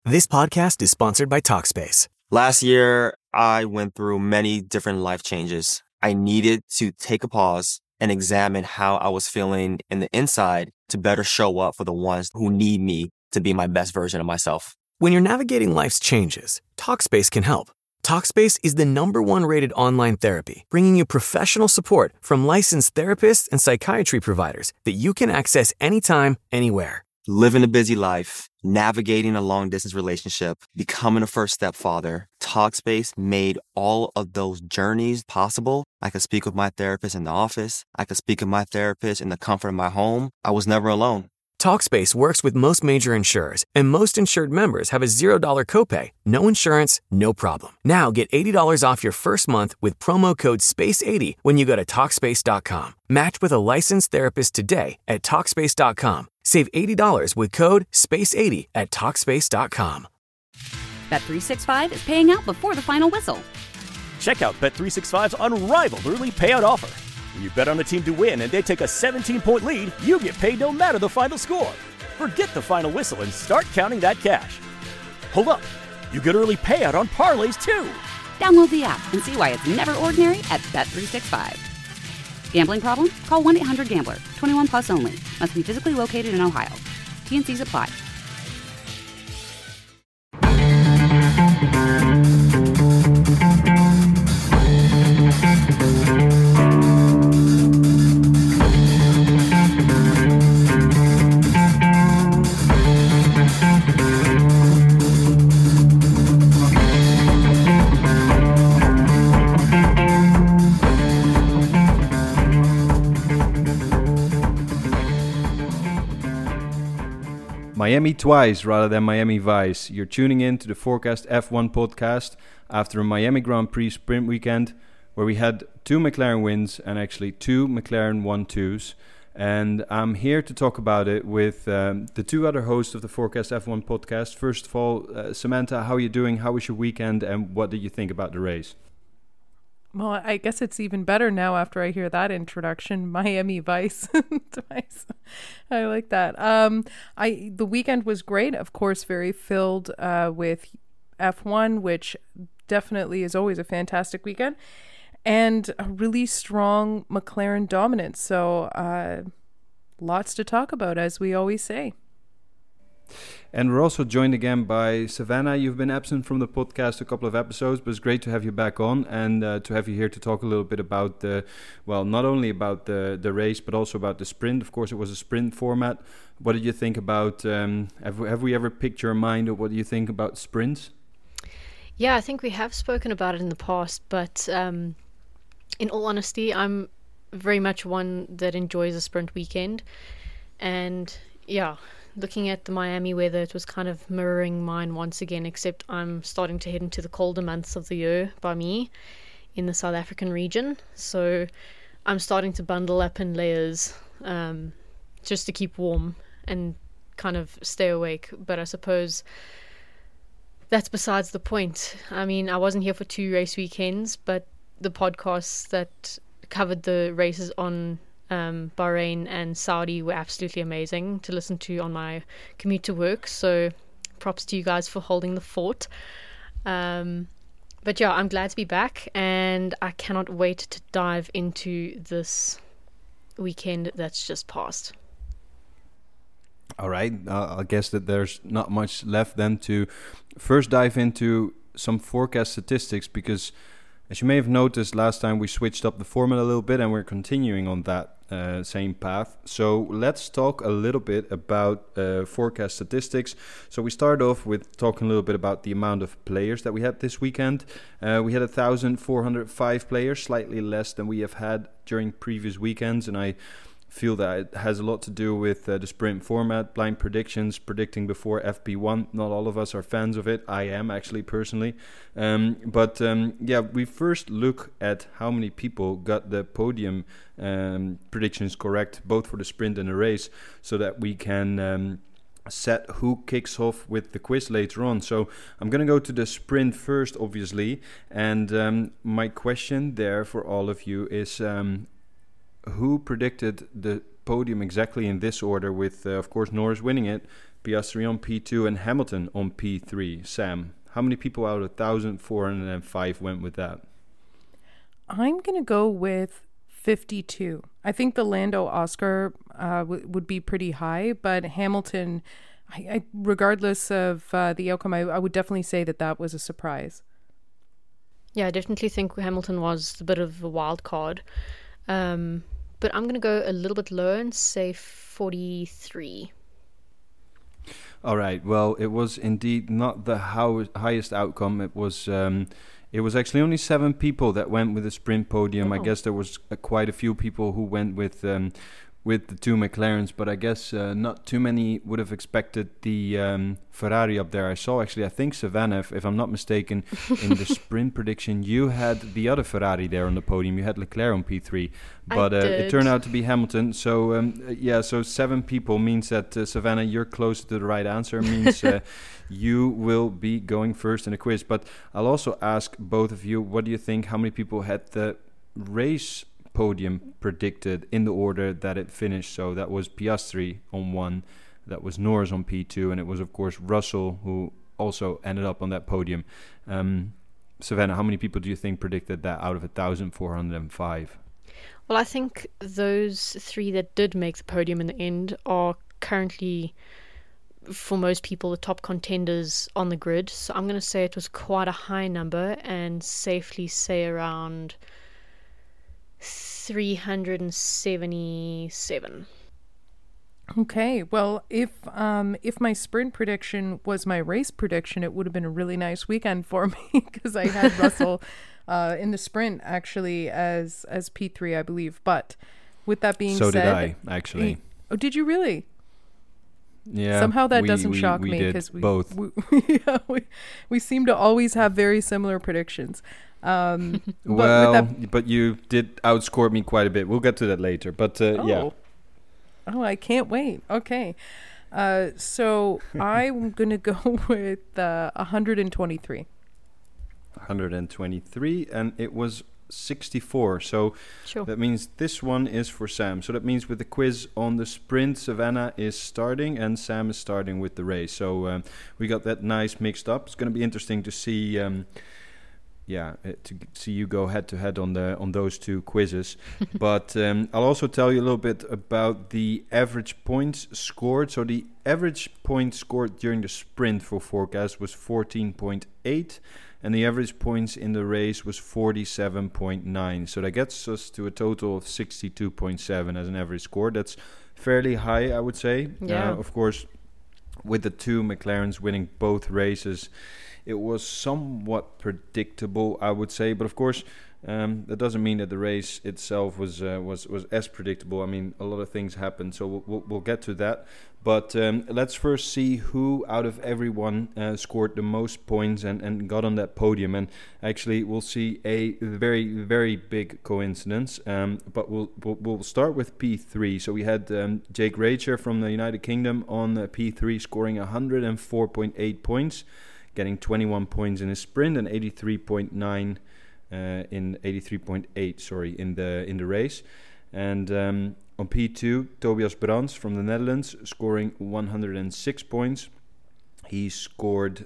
This podcast is sponsored by Talkspace. Last year, I went through many different life changes. I needed to take a pause and examine how I was feeling in the inside to better show up for the ones who need me to be my best version of myself. When you're navigating life's changes, Talkspace can help. Talkspace is the #1 rated online therapy, bringing you professional support from licensed therapists and psychiatry providers that you can access anytime, anywhere. Living a busy life, navigating a long-distance relationship, becoming a first-step father, Talkspace made all of those journeys possible. I could speak with my therapist in the office. I could speak with my therapist in the comfort of my home. I was never alone. Talkspace works with most major insurers, and most insured members have a $0 copay. No insurance, no problem. Now get $80 off your first month with promo code SPACE80 when you go to Talkspace.com. Match with a licensed therapist today at Talkspace.com. Save $80 with code SPACE80 at Talkspace.com. Bet365 is paying out before the final whistle. Check out Bet365's unrivaled early payout offer. When you bet on a team to win and they take a 17-point lead, you get paid no matter the final score. Forget the final whistle and start counting that cash. Hold up, you get early payout on parlays too. Download the app and see why it's never ordinary at Bet365. Gambling problem? Call 1-800-GAMBLER. 21 plus only. Must be physically located in Ohio. T&Cs apply. Miami twice rather than Miami Vice. You're tuning in to the Forecast F1 podcast after a Miami Grand Prix sprint weekend where we had 2 McLaren wins and actually 2 McLaren 1-2s. And I'm here to talk about it with the 2 other hosts of the Forecast F1 podcast. First of all, Samantha, how are you doing? How was your weekend and what did you think about the race? Well, I guess it's even better now after I hear that introduction. Miami Vice. I like that. The weekend was great. Of course, very filled with F1, which definitely is always a fantastic weekend, and a really strong McLaren dominance. So lots to talk about, as we always say. And we're also joined again by Savannah. You've been absent from the podcast a couple of episodes, but it's great to have you back on and to have you here to talk a little bit about not only about the race, but also about the sprint. Of course, it was a sprint format. What did you think about, have we ever picked your mind, or what do you think about sprints? Yeah, I think we have spoken about it in the past, but in all honesty, I'm very much one that enjoys a sprint weekend. And yeah, looking at the Miami weather, it was kind of mirroring mine once again, except I'm starting to head into the colder months of the year by me in the South African region. So I'm starting to bundle up in layers just to keep warm and kind of stay awake. But I suppose that's besides the point. I mean, I wasn't here for 2 race weekends, but the podcasts that covered the races on Bahrain and Saudi were absolutely amazing to listen to on my commute to work, so props to you guys for holding the fort. But yeah, I'm glad to be back, and I cannot wait to dive into this weekend that's just passed. All right, I guess that there's not much left then to first dive into some forecast statistics, because as you may have noticed, last time we switched up the format a little bit and we're continuing on that same path. So let's talk a little bit about forecast statistics. So we start off with talking a little bit about the amount of players that we had this weekend. We had 1,405 players, slightly less than we have had during previous weekends, and I feel that it has a lot to do with the sprint format, blind predictions, predicting before FP1. Not all of us are fans of it. I am actually personally. But we first look at how many people got the podium predictions correct, both for the sprint and the race, so that we can set who kicks off with the quiz later on. So I'm going to go to the sprint first, obviously. And my question there for all of you is... who predicted the podium exactly in this order with, of course, Norris winning it, Piastri on P2, and Hamilton on P3. Sam, how many people out of 1,405 went with that? I'm going to go with 52. I think the Lando Oscar would be pretty high, but Hamilton, regardless of the outcome, I would definitely say that was a surprise. Yeah, I definitely think Hamilton was a bit of a wild card. But I'm going to go a little bit lower and say 43. All right. Well, it was indeed not the highest outcome. It was actually only 7 people that went with the sprint podium. Oh. I guess there was quite a few people who went with the 2 McLarens, but I guess not too many would have expected the Ferrari up there. I think Savannah, if I'm not mistaken, in the sprint prediction, you had the other Ferrari there on the podium. You had Leclerc on P3, but it turned out to be Hamilton. So so 7 people means that Savannah, you're closer to the right answer. Means you will be going first in the quiz. But I'll also ask both of you, what do you think? How many people had the race podium predicted in the order that it finished? So that was Piastri on 1, that was Norris on P2, and it was of course Russell who also ended up on that podium. Savannah, how many people do you think predicted that out of 1,405? Well, I think those 3 that did make the podium in the end are currently, for most people, the top contenders on the grid. So I'm going to say it was quite a high number and safely say around 377. Okay, well, if my sprint prediction was my race prediction, it would have been a really nice weekend for me because I had Russell in the sprint actually as P3, I believe. But with that being said, so did I actually. Oh, did you really? Yeah. Somehow that doesn't shock me because we seem to always have very similar predictions. But you did outscore me quite a bit. We'll get to that later. But yeah. Oh, I can't wait. Okay. So I'm going to go with 123. 123, and it was 64. So sure. That means this one is for Sam. So that means with the quiz on the sprint, Savannah is starting and Sam is starting with the race. So we got that nice mixed up. It's going to be interesting to see... to see you go head to head on those 2 quizzes. But I'll also tell you a little bit about the average points scored. So the average points scored during the sprint for Forecast was 14.8, and the average points in the race was 47.9. So that gets us to a total of 62.7 as an average score. That's fairly high, I would say. Yeah. Of course, with the 2 McLarens winning both races, it was somewhat predictable, I would say. But of course, that doesn't mean that the race itself was as predictable. I mean, a lot of things happened, so we'll get to that. But let's first see who out of everyone scored the most points and got on that podium. And actually, we'll see a very, very big coincidence. But we'll start with P3. So we had Jake Racher from the United Kingdom on P3, scoring 104.8 points. Getting 21 points in his sprint and 83.8 in the race. And on P2, Tobias Brands from the Netherlands scoring 106 points. He scored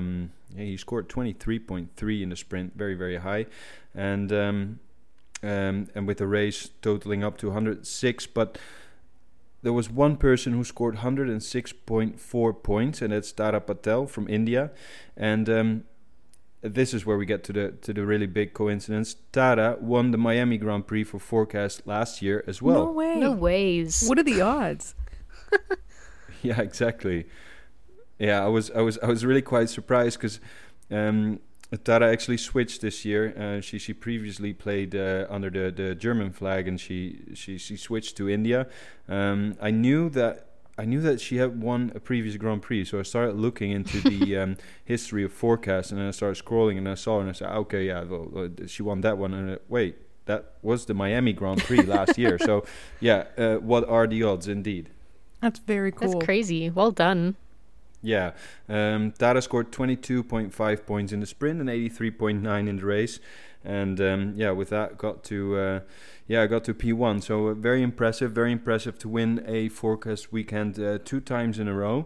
23.3 in the sprint, very, very high, and with the race totaling up to 106. But there was one person who scored 106.4 points, and that's Tara Patel from India. And this is where we get to the really big coincidence. Tara won the Miami Grand Prix for Forecast last year as well. No way. No ways. What are the odds? Yeah, exactly. Yeah, I was really quite surprised because Tara actually switched this year. She previously played under the German flag, and she switched to India. I knew that she had won a previous Grand Prix, so I started looking into the history of Forecast, and then I started scrolling, and I saw her, and I said, okay, yeah, well, she won that one, and wait, that was the Miami Grand Prix last year. So, yeah, what are the odds, indeed? That's very cool. That's crazy. Well done. Yeah, Tara scored 22.5 points in the sprint and 83.9 in the race, and with that got to P1. So very impressive to win a Forecast weekend 2 times in a row.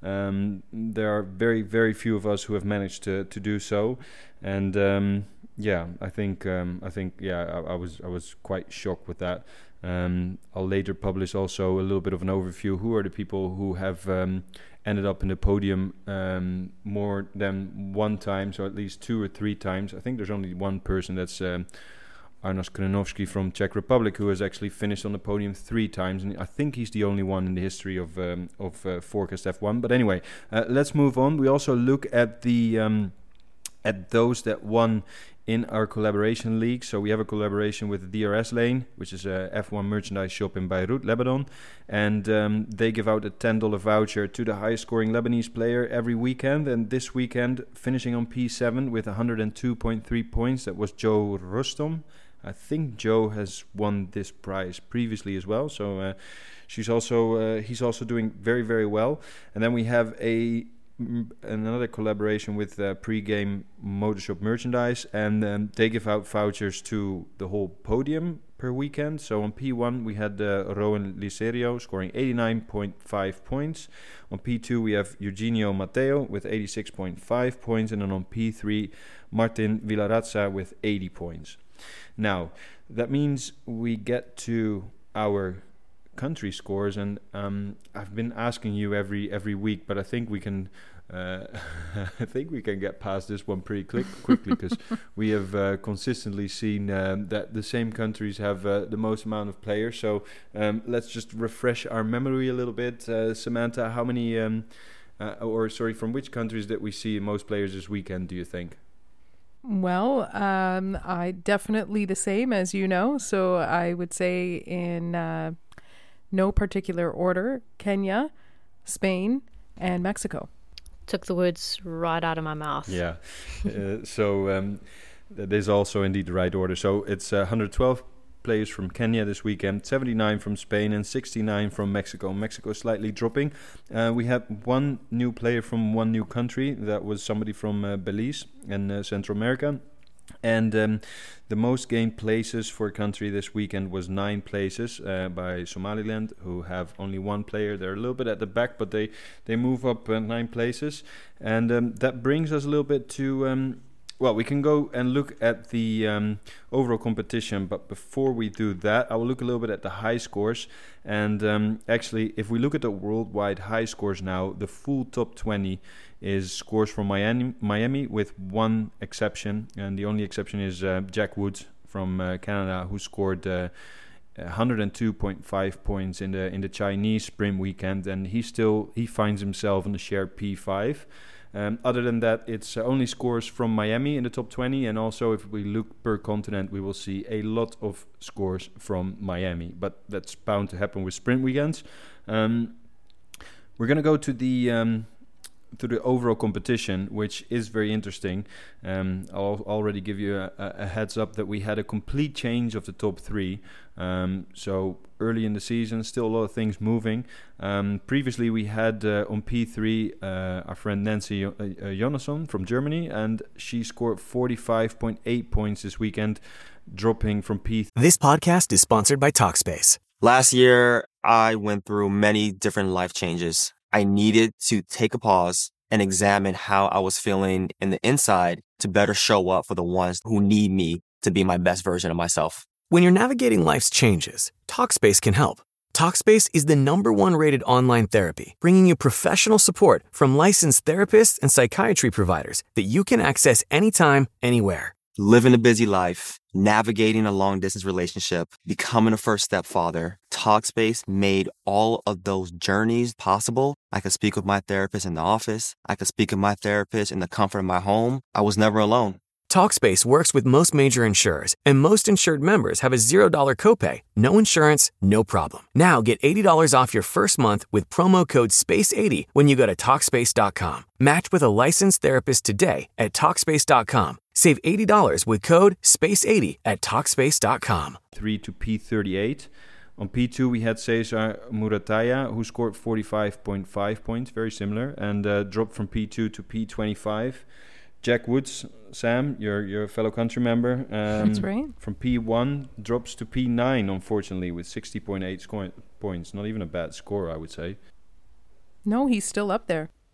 There are very, very few of us who have managed to do so, and I think I was quite shocked with that. I'll later publish also a little bit of an overview. Who are the people who have ended up in the podium more than one time, so at least 2 or 3 times. I think there's only one person, that's Arnoš Krajnovský from Czech Republic, who has actually finished on the podium 3 times, and I think he's the only one in the history of Forecast F1. But anyway, let's move on. We also look at the at those that won in our collaboration league. So we have a collaboration with DRS Lane, which is a F1 merchandise shop in Beirut, Lebanon, and they give out a $10 voucher to the highest scoring Lebanese player every weekend. And this weekend, finishing on P7 with 102.3 points, that was Joe Rustom. I think Joe has won this prize previously as well, so he's also doing very, very well. And then we have another collaboration with Pre-Game Motorshop Merchandise, and they give out vouchers to the whole podium per weekend. So on P1 we had Rowan Liserio scoring 89.5 points. On P2 we have Eugenio Matteo with 86.5 points, and then on P3 Martin Villarazza with 80 points. Now that means we get to our country scores, and I've been asking you every week, but I think we can get past this one pretty quickly because we have consistently seen that the same countries have the most amount of players. So let's just refresh our memory a little bit. Samantha, how many from which countries did we see most players this weekend, do you think? Well, I definitely the same, as you know, so I would say in no particular order: Kenya, Spain, and Mexico. Took the words right out of my mouth. Yeah. So that is also indeed the right order. So it's 112 players from Kenya this weekend, 79 from Spain, and 69 from Mexico. Mexico slightly dropping. We had one new player from one new country. That was somebody from Belize in Central America. And the most gained places for a country this weekend was 9 places by Somaliland, who have only 1 player. They're a little bit at the back, but they move up 9 places. And that brings us a little bit to... we can go and look at the overall competition, but before we do that, I will look a little bit at the high scores. And actually, if we look at the worldwide high scores now, the full top 20 is scores from Miami with one exception, and the only exception is Jack Woods from Canada, who scored 102.5 points in the Chinese sprint weekend, and he finds himself on the shared P5. Other than that, it's only scores from Miami in the top 20, and also if we look per continent, we will see a lot of scores from Miami, but that's bound to happen with sprint weekends. We're going to go to the overall competition, which is very interesting. I'll already give you a heads up that we had a complete change of the top 3. So early in the season, still a lot of things moving. Previously, we had on P3 our friend Nancy Jonasson from Germany, and she scored 45.8 points this weekend, dropping from P3. This podcast is sponsored by Talkspace. Last year, I went through many different life changes. I needed to take a pause and examine how I was feeling in the inside to better show up for the ones who need me to be my best version of myself. When you're navigating life's changes, Talkspace can help. Talkspace is the #1 rated online therapy, bringing you professional support from licensed therapists and psychiatry providers that you can access anytime, anywhere. Living a busy life, navigating a long-distance relationship, becoming a first-step father, Talkspace made all of those journeys possible. I could speak with my therapist in the office. I could speak with my therapist in the comfort of my home. I was never alone. Talkspace works with most major insurers, and most insured members have a $0 copay. No insurance, no problem. Now get $80 off your first month with promo code SPACE80 when you go to Talkspace.com. Match with a licensed therapist today at Talkspace.com. Save $80 with code SPACE80 at Talkspace.com. 3 to P38. On P2, we had Cesar Murataya, who scored 45.5 points, very similar, and dropped from P2 to P25. Jack Woods, Sam, your fellow country member. That's right. From P1 drops to P9, unfortunately, with 60.8 points. Not even a bad score, I would say. No, he's still up there.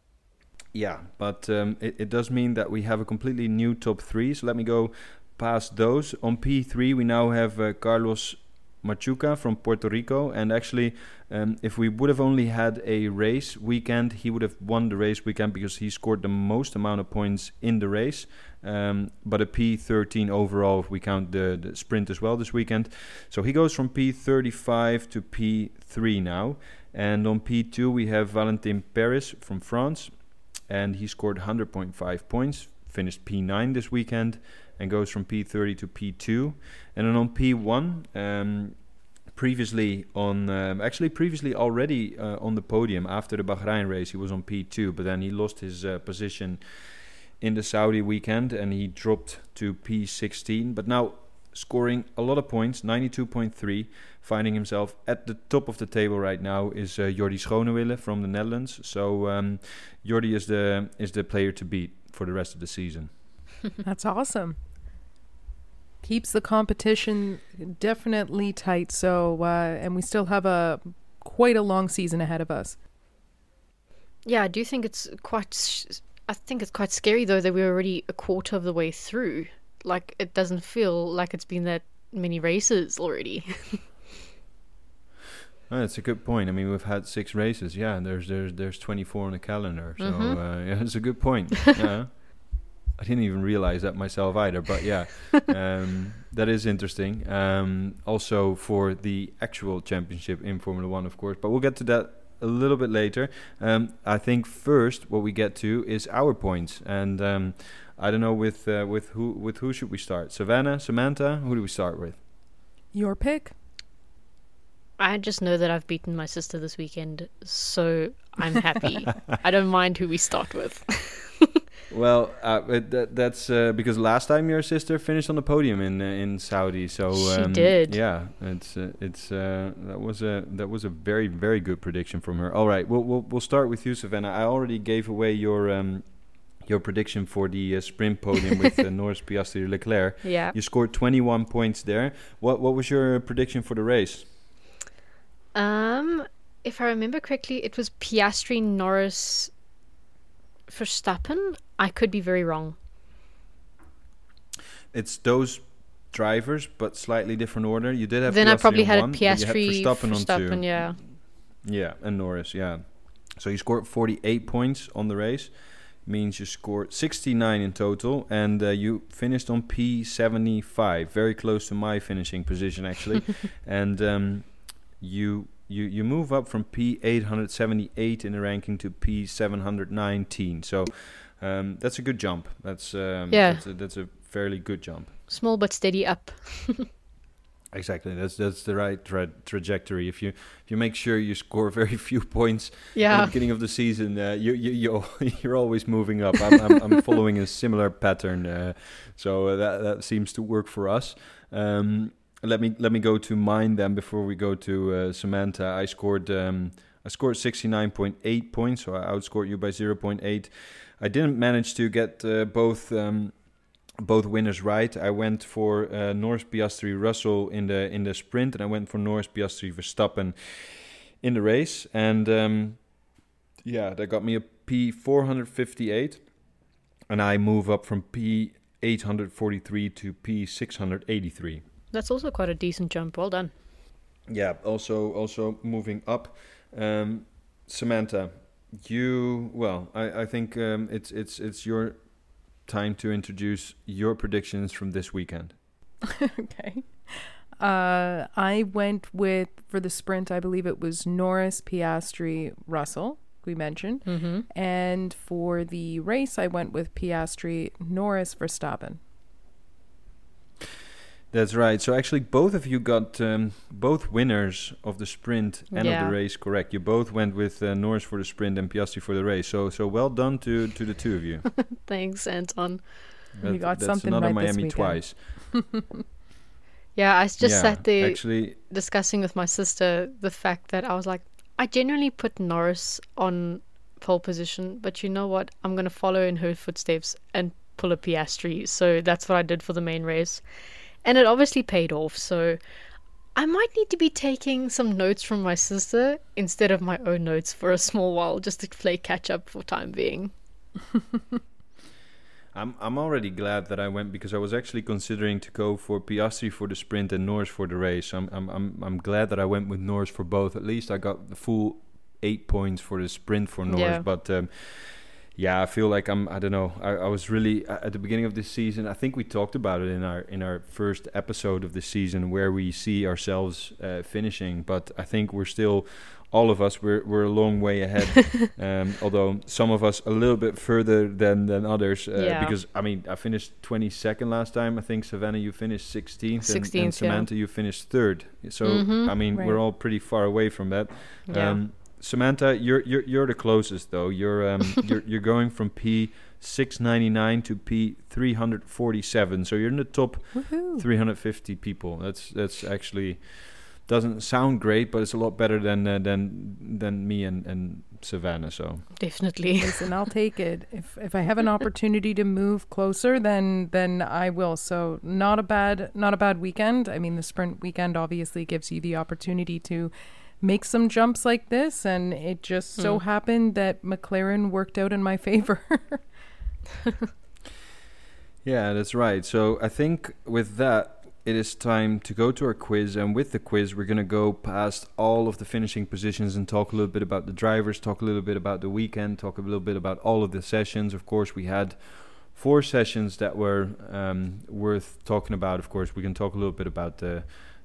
Yeah, but it does mean that we have a completely new top 3. So let me go past those. On P3, we now have Carlos Machuca from Puerto Rico. And actually, if we would have only had a race weekend, he would have won the race weekend because he scored the most amount of points in the race. But a P13 overall if we count the sprint as well this weekend. So he goes from P35 to P3 now. And on P2 we have Valentin Paris from France. And he scored 100.5 points, finished P9 this weekend, and goes from P30 to P2. And then on P1, previously already on the podium after the Bahrain race, he was on P2, but then he lost his position in the Saudi weekend and he dropped to P16. But now scoring a lot of points, 92.3, finding himself at the top of the table right now is Jordi Schonewille from the Netherlands. So Jordi is the player to beat for the rest of the season. That's awesome. Keeps the competition definitely tight. So and we still have quite a long season ahead of us. Yeah, I do think it's quite scary though that we're already a quarter of the way through. Like, it doesn't feel like it's been that many races already. That's a good point. I mean, we've had 6 races. Yeah, and there's 24 on the calendar. So yeah, it's a good point. Yeah, I didn't even realize that myself either. But yeah, that is interesting. Also for the actual championship in Formula One, of course. But we'll get to that a little bit later. I think first what we get to is our points, and I don't know with who should we start? Savannah, Samantha, who do we start with? Your pick. I just know that I've beaten my sister this weekend, so I'm happy. I don't mind who we start with. Well, that's because last time your sister finished on the podium in Saudi, so she did. Yeah, that was a very, very good prediction from her. All right, we'll start with you, Savannah. I already gave away your prediction for the sprint podium with Norris, Piastri, Leclerc. Yeah, you scored 21 points there. What was your prediction for the race? If I remember correctly, it was Piastri, Norris, Verstappen. I could be very wrong. It's those drivers, but slightly different order. You did have. Then Piastri I probably had one, Piastri, Verstappen on 2. Yeah. Yeah, and Norris. Yeah. So you scored 48 points on the race. Means you scored 69 in total, and you finished on P75, very close to my finishing position actually. And you move up from P878 in the ranking to P719. So that's a good jump. That's a fairly good jump. Small but steady up. Exactly, that's the right trajectory. If you make sure you score very few points at the beginning of the season, you're always moving up. I'm following a similar pattern, so that seems to work for us. Let me go to mine then before we go to Samantha. I scored 69.8 points, so I outscored you by 0.8. I didn't manage to get both winners right. I went for Norris, Piastri, Russell in the sprint, and I went for Norris, Piastri, Verstappen in the race. And that got me a P458, and I move up from P843 to P683. That's also quite a decent jump. Well done. Yeah, also moving up. Samantha, I think it's your time to introduce your predictions from this weekend. Okay. I went for the sprint, I believe it was Norris, Piastri, Russell, we mentioned. Mm-hmm. And for the race, I went with Piastri, Norris, Verstappen. That's right. So actually, both of you got both winners of the sprint and of the race correct. You both went with Norris for the sprint and Piastri for the race. So well done to the two of you. Thanks, Anton. You got something another right Miami this twice. Yeah, I just sat there discussing with my sister the fact that I was like, I genuinely put Norris on pole position, but you know what? I'm going to follow in her footsteps and pull a Piastri. So that's what I did for the main race. And it obviously paid off, so I might need to be taking some notes from my sister instead of my own notes for a small while, just to play catch up for time being. I'm already glad that I went, because I was actually considering to go for Piastri for the sprint and Norris for the race. I'm glad that I went with Norris for both. At least I got the full 8 points for the sprint for Norris. Yeah. But I feel like I don't know. I was really at the beginning of this season. I think we talked about it in our first episode of the season, where we see ourselves finishing. But I think we're still, all of us, we're a long way ahead. Although some of us a little bit further than others. Because I mean, I finished 22nd last time. I think Savannah, you finished 16th, and Samantha, you finished 3rd. So I mean, we're all pretty far away from that. Yeah. Samantha, you're the closest though. You're you're going from P699 to P347. So you're in the top 350 people. That's actually doesn't sound great, but it's a lot better than me and Savannah. So Definitely. Listen, I'll take it. If I have an opportunity to move closer, then I will. So not a bad weekend. I mean, the sprint weekend obviously gives you the opportunity to make some jumps like this, and it just so happened that McLaren worked out in my favor. Yeah, that's right. So I think with that, it is time to go to our quiz, and with the quiz we're going to go past all of the finishing positions and talk a little bit about the drivers, talk a little bit about the weekend, talk a little bit about all of the sessions. Of course, we had 4 sessions that were worth talking about. Of course, we can talk a little bit about the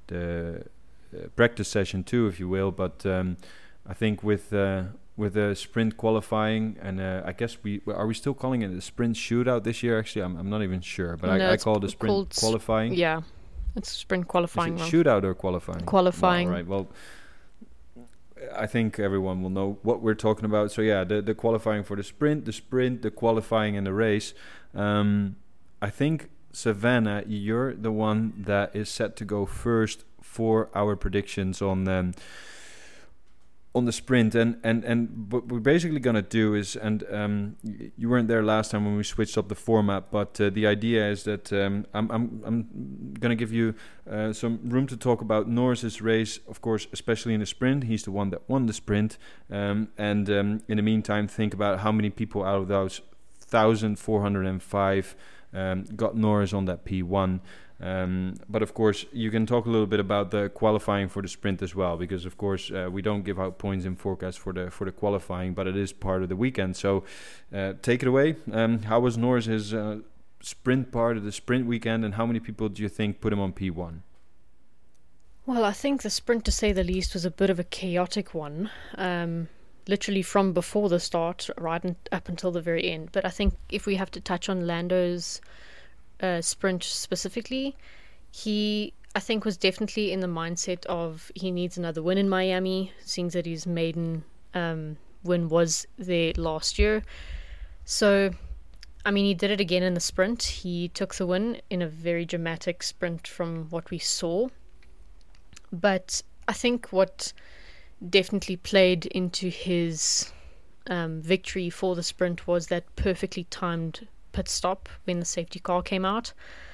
practice session too, if you will, but I think with the sprint qualifying, and I guess we still calling it a sprint shootout this year? Actually, I'm not even sure, but I call it a sprint qualifying. Yeah, it's sprint qualifying. Is it shootout or qualifying? Qualifying. Right. Well, I think everyone will know what we're talking about. So yeah, the qualifying for the sprint, the qualifying, and the race. I think Savannah, you're the one that is set to go first for our predictions on the sprint, and what we're basically gonna do is, and you weren't there last time when we switched up the format, but the idea is that I'm gonna give you some room to talk about Norris's race, of course, especially in the sprint. He's the one that won the sprint, and in the meantime, think about how many people out of those 1,405 got Norris on that P1. But of course, you can talk a little bit about the qualifying for the sprint as well, because of course we don't give out points in forecast for the qualifying, but it is part of the weekend. So take it away. How was Norris's sprint part of the sprint weekend, and how many people do you think put him on P1? Well, I think the sprint, to say the least, was a bit of a chaotic one. Literally from before the start right up until the very end. But I think if we have to touch on Lando's sprint specifically, he, I think, was definitely in the mindset of he needs another win in Miami, seeing that his maiden win was there last year. So, I mean, he did it again in the sprint. He took the win in a very dramatic sprint from what we saw. But I think what definitely played into his victory for the sprint was that perfectly timed pit stop when the safety car came out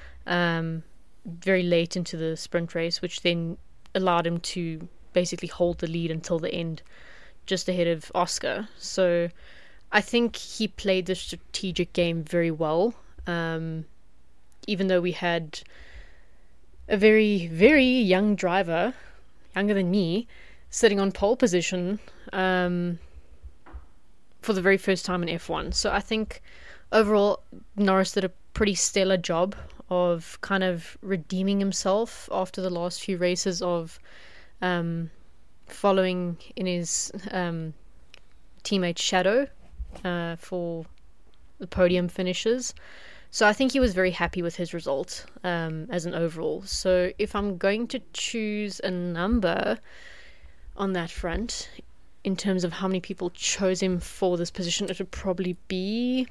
very late into the sprint race, which then allowed him to basically hold the lead until the end, just ahead of Oscar. So I think he played the strategic game very well, even though we had a very, very young driver, younger than me, sitting on pole position for the very first time in F1. So I think overall Norris did a pretty stellar job of kind of redeeming himself after the last few races of following in his teammate's shadow for the podium finishes. So I think he was very happy with his result as an overall. So if I'm going to choose a number on that front, in terms of how many people chose him for this position, it would probably be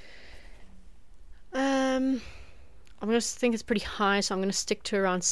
I'm going to think it's pretty high, so I'm going to stick to around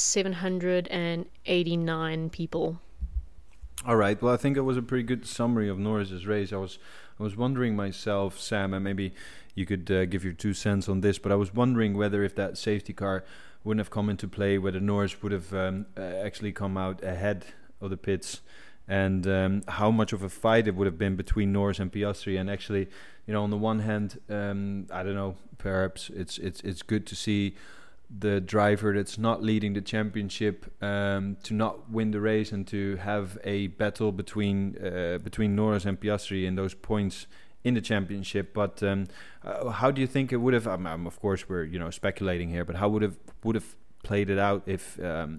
789 people. All right. Well, I think it was a pretty good summary of Norris's race. I was wondering myself, Sam, and maybe you could give your 2 cents on this, but I was wondering whether if that safety car wouldn't have come into play, whether Norris would have actually come out ahead of the pits and how much of a fight it would have been between Norris and Piastri. And actually, on the one hand, I don't know, perhaps it's good to see the driver that's not leading the championship to not win the race and to have a battle between Norris and Piastri in those points in the championship. But how do you think it would have? Of course, we're speculating here, but how would have played it out if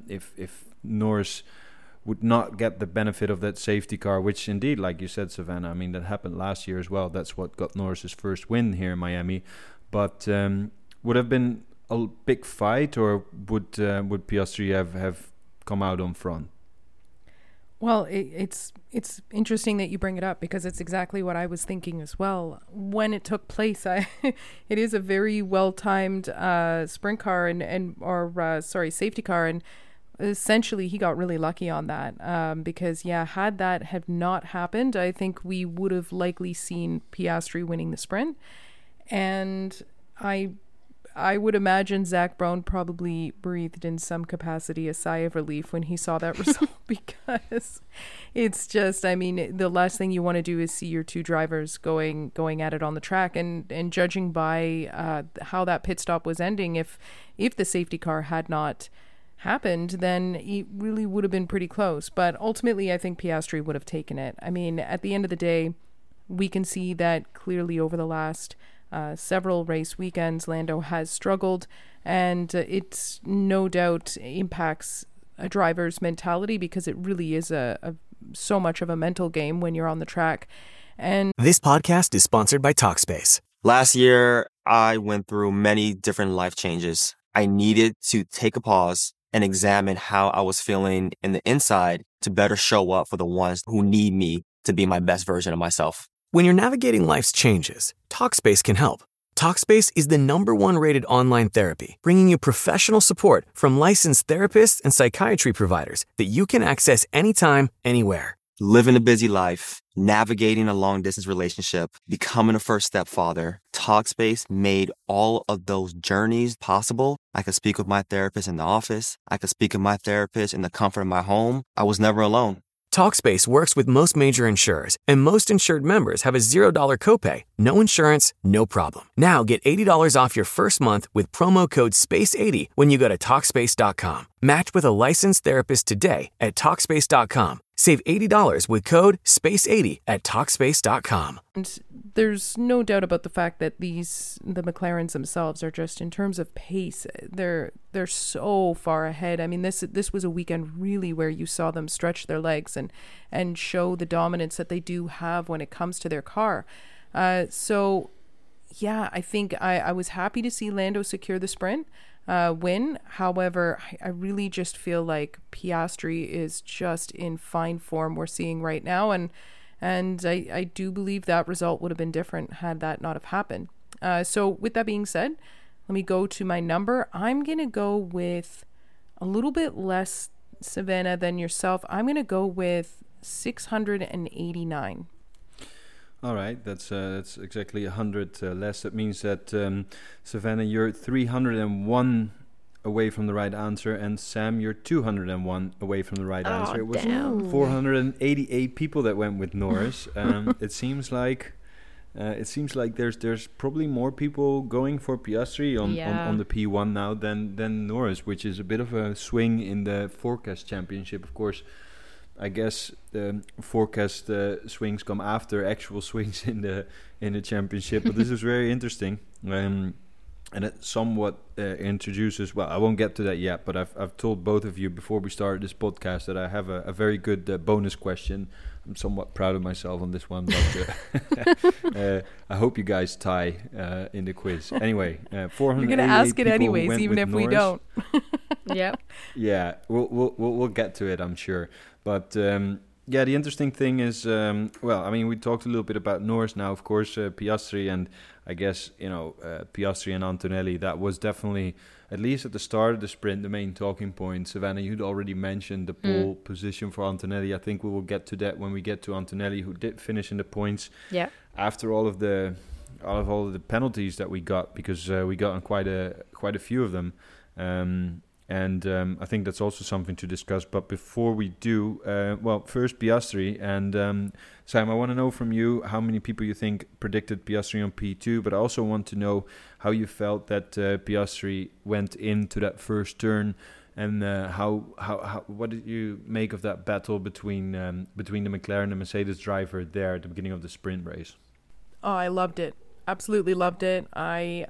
Norris would not get the benefit of that safety car, which indeed, like you said, Savannah, that happened last year as well. That's what got Norris's first win here in Miami. But would have been a big fight, or would Piastri have come out on front? Well, it's interesting that you bring it up, because it's exactly what I was thinking as well when it took place. It is a very well timed sprint car safety car, and essentially he got really lucky on that, because had that have not happened, I think we would have likely seen Piastri winning the sprint. And I would imagine Zach Brown probably breathed in some capacity a sigh of relief when he saw that result, because it's just, the last thing you want to do is see your two drivers going at it on the track, and judging by how that pit stop was ending, if the safety car had not happened, then it really would have been pretty close. But ultimately, I think Piastri would have taken it. At the end of the day, we can see that clearly over the last several race weekends, Lando has struggled, and it's no doubt impacts a driver's mentality, because it really is so much of a mental game when you're on the track. And This podcast is sponsored by Talkspace. Last year, I went through many different life changes. I needed to take a pause and examine how I was feeling in the inside to better show up for the ones who need me to be my best version of myself. When you're navigating life's changes, Talkspace can help. Talkspace is the #1 rated online therapy, bringing you professional support from licensed therapists and psychiatry providers that you can access anytime, anywhere. Living a busy life, navigating a long-distance relationship, becoming a first-step father, Talkspace made all of those journeys possible. I could speak with my therapist in the office. I could speak with my therapist in the comfort of my home. I was never alone. Talkspace works with most major insurers, and most insured members have a $0 copay. No insurance, no problem. Now get $80 off your first month with promo code SPACE80 when you go to Talkspace.com. Match with a licensed therapist today at Talkspace.com. Save $80 with code SPACE80 at Talkspace.com. And there's no doubt about the fact that the McLarens themselves are just, in terms of pace, they're so far ahead. This was a weekend really where you saw them stretch their legs and show the dominance that they do have when it comes to their car. I think I was happy to see Lando secure the sprint win. However, I really just feel like Piastri is just in fine form we're seeing right now, and I do believe that result would have been different had that not have happened. So with that being said, let me go to my number. I'm going to go with a little bit less, Savannah, than yourself. I'm going to go with 689. All right, that's exactly 100 less. That means that, Savannah, you're 301 away from the right answer, and Sam, you're 201 away from the right answer. It was 488 people that went with Norris. It seems like there's probably more people going for Piastri on the P1 now than Norris, which is a bit of a swing in the forecast championship. Of course, I guess the forecast swings come after actual swings in the championship, but this is very interesting, and it somewhat introduces. Well, I won't get to that yet, but I've told both of you before we started this podcast that I have a very good bonus question. I'm somewhat proud of myself on this one, but I hope you guys tie in the quiz. Anyway, 400. You're gonna ask it anyways, even if we don't. Yep. Yeah, we'll get to it, I'm sure. But the interesting thing is, we talked a little bit about Norris now, of course, Piastri, and I guess, Piastri and Antonelli, that was definitely, at least at the start of the sprint, the main talking point. Savannah, you'd already mentioned the pole position for Antonelli. I think we will get to that when we get to Antonelli, who did finish in the points. Yeah. After all of the penalties that we got, because we got on quite a few of them. And I think that's also something to discuss. But before we do, first Piastri. And Sam, I want to know from you how many people you think predicted Piastri on P2. But I also want to know how you felt that Piastri went into that first turn. And how what did you make of that battle between the McLaren and Mercedes driver there at the beginning of the sprint race? Oh, I loved it. Absolutely loved it. I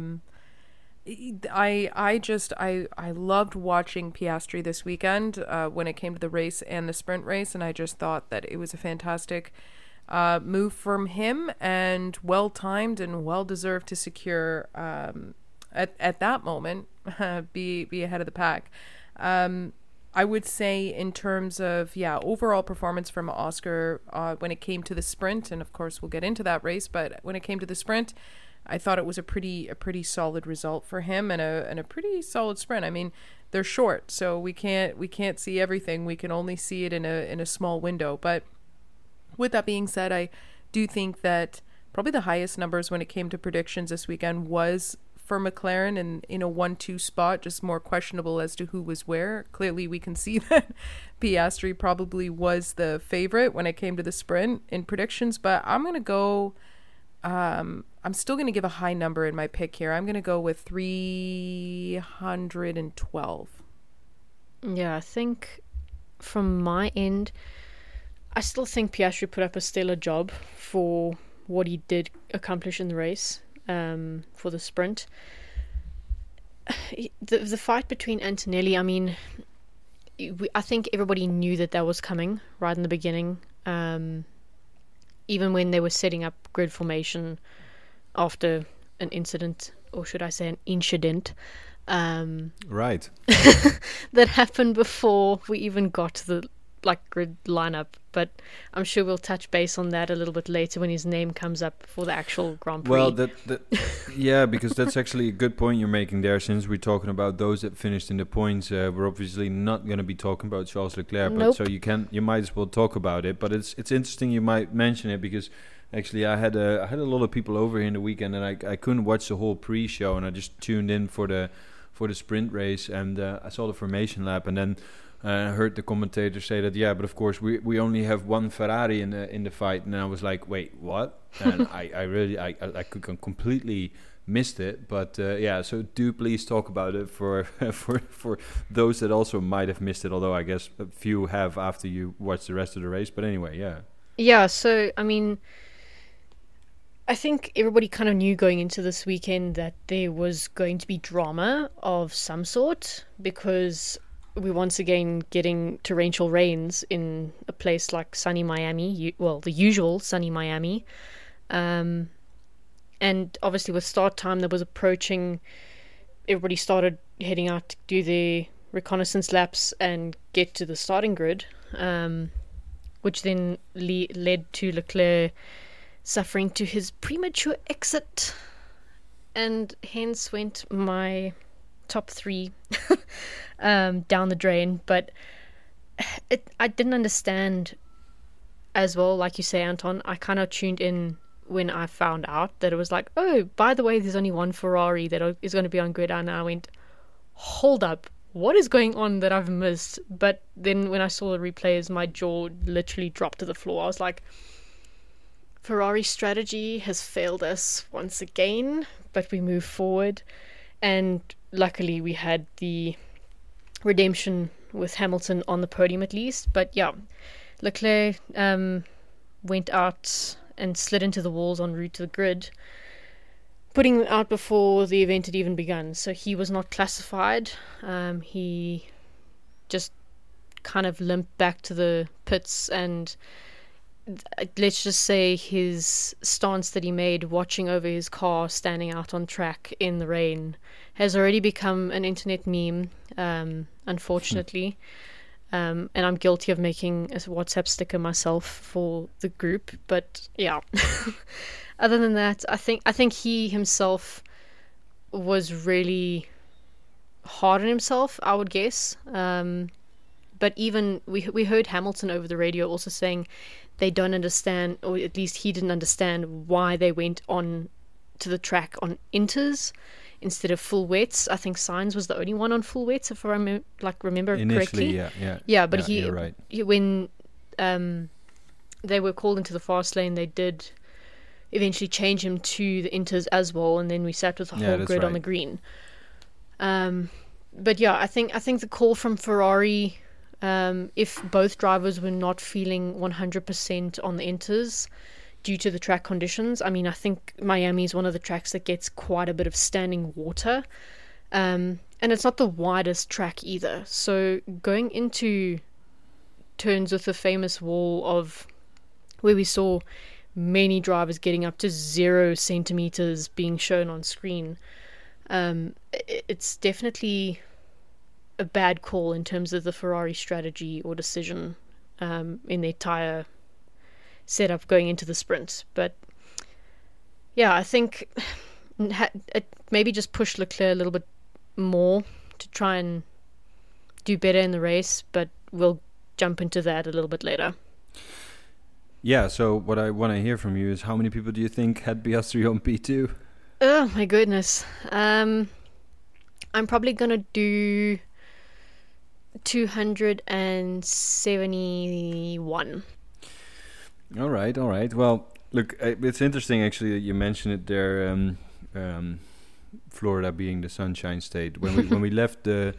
loved watching Piastri this weekend when it came to the race and the sprint race, and I just thought that it was a fantastic move from him and well timed and well deserved to secure at that moment be ahead of the pack. I would say in terms of overall performance from Oscar when it came to the sprint, and of course we'll get into that race, but when it came to the sprint, I thought it was a pretty solid result for him and a pretty solid sprint. I mean, they're short, so we can't see everything. We can only see it in a small window. But with that being said, I do think that probably the highest numbers when it came to predictions this weekend was for McLaren and in a 1-2 spot, just more questionable as to who was where. Clearly we can see that Piastri probably was the favorite when it came to the sprint in predictions, but I'm going to go, I'm still going to give a high number in my pick here. I'm going to go with 312. Yeah, I think from my end, I still think Piastri put up a stellar job for what he did accomplish in the race. For the sprint, the fight between Antonelli, I mean, I think everybody knew that was coming right in the beginning. Even when they were setting up grid formation after an incident, or should I say an incident, right, that happened before we even got to the grid lineup. But I'm sure we'll touch base on that a little bit later when his name comes up for the actual Grand Prix. Well, yeah, because that's actually a good point you're making there. Since we're talking about those that finished in the points, we're obviously not going to be talking about Charles Leclerc. Nope. But so you might as well talk about it. But it's interesting you might mention it because actually I had a lot of people over here in the weekend and I couldn't watch the whole pre-show and I just tuned in for the sprint race and I saw the formation lap and then. I heard the commentator say that, but of course we only have one Ferrari in the fight, and I was like, wait, what? And I could completely missed it, but so do please talk about it for those that also might have missed it, although I guess a few have after you watch the rest of the race. But anyway, so I mean, I think everybody kind of knew going into this weekend that there was going to be drama of some sort because we're once again getting torrential rains in a place like sunny Miami, the usual sunny Miami. And obviously with start time that was approaching, everybody started heading out to do their reconnaissance laps and get to the starting grid, which then led to Leclerc suffering to his premature exit, and hence went my top three down the drain. But I didn't understand as well, like you say, Anton. I kind of tuned in when I found out that it was like, oh, by the way, there's only one Ferrari that is going to be on grid, and I went, hold up, what is going on that I've missed? But then when I saw the replays, my jaw literally dropped to the floor. I was like, Ferrari strategy has failed us once again, but we move forward. And luckily we had the redemption with Hamilton on the podium at least. But yeah, Leclerc went out and slid into the walls en route to the grid, putting out before the event had even begun. So he was not classified. He just kind of limped back to the pits, and let's just say his stance that he made watching over his car standing out on track in the rain has already become an internet meme, unfortunately. And I'm guilty of making a WhatsApp sticker myself for the group. But yeah, other than that, I think he himself was really hard on himself, I would guess. But even we heard Hamilton over the radio also saying they don't understand, or at least he didn't understand, why they went on to the track on inters instead of full wets. I think Sainz was the only one on full wets, if I remember Initially, correctly. Yeah, but you're right. When they were called into the fast lane, they did eventually change him to the inters as well, and then we sat with the whole grid on the green. But yeah, I think the call from Ferrari, if both drivers were not feeling 100% on the inters due to the track conditions, I mean, I think Miami is one of the tracks that gets quite a bit of standing water, and it's not the widest track either. So going into turns with the famous wall of where we saw many drivers getting up to 0 centimeters being shown on screen, it's definitely a bad call in terms of the Ferrari strategy or decision in their tyre setup going into the sprint. But yeah, I think it maybe just pushed Leclerc a little bit more to try and do better in the race, but we'll jump into that a little bit later. Yeah, so what I want to hear from you is how many people do you think had Piastri on P2? Oh my goodness. I'm probably going to do 271. All right. Well, look, it's interesting actually that you mentioned it there, Florida being the Sunshine State. When we left the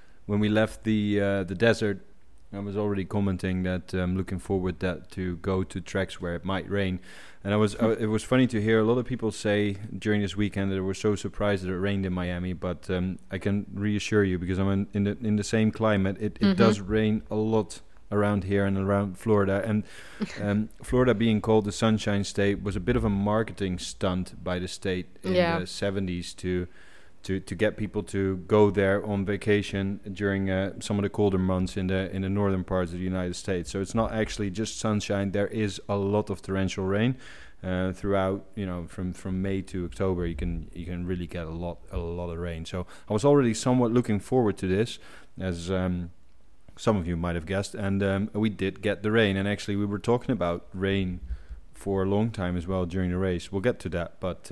desert, I was already commenting that I'm looking forward to go to tracks where it might rain, and it was funny to hear a lot of people say during this weekend that they were so surprised that it rained in Miami. But I can reassure you, because I'm in the same climate, it does rain a lot around here and around Florida, and Florida being called the Sunshine State was a bit of a marketing stunt by the state in the 70s to get people to go there on vacation during some of the colder months in the northern parts of the United States. So it's not actually just sunshine. There is a lot of torrential rain throughout. From May to October, you can really get a lot of rain. So I was already somewhat looking forward to this, as some of you might have guessed, and we did get the rain. And actually, we were talking about rain for a long time as well during the race. We'll get to that, but.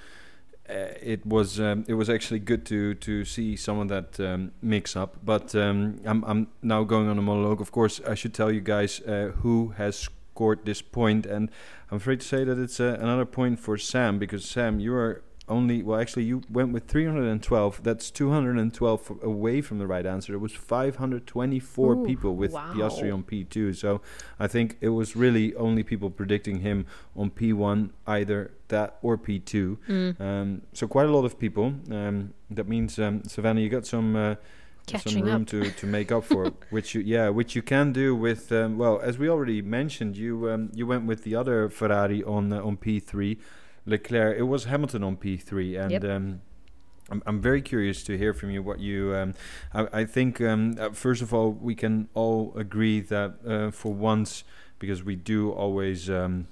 It was actually good to see some of that mix up, but I'm now going on a monologue. Of course, I should tell you guys who has scored this point, and I'm afraid to say that it's another point for Sam, because Sam, you are you went with 312. That's 212 away from the right answer. There was 524 people with Piastri on P2. So I think it was really only people predicting him on P1, either that or P2. So quite a lot of people. That means, Savannah, you got some room to make up for, which you can do with. As we already mentioned, you went with the other Ferrari on P3. Leclerc. It was Hamilton on P3, and I'm very curious to hear from you what you. I think first of all, we can all agree that for once, because we do always,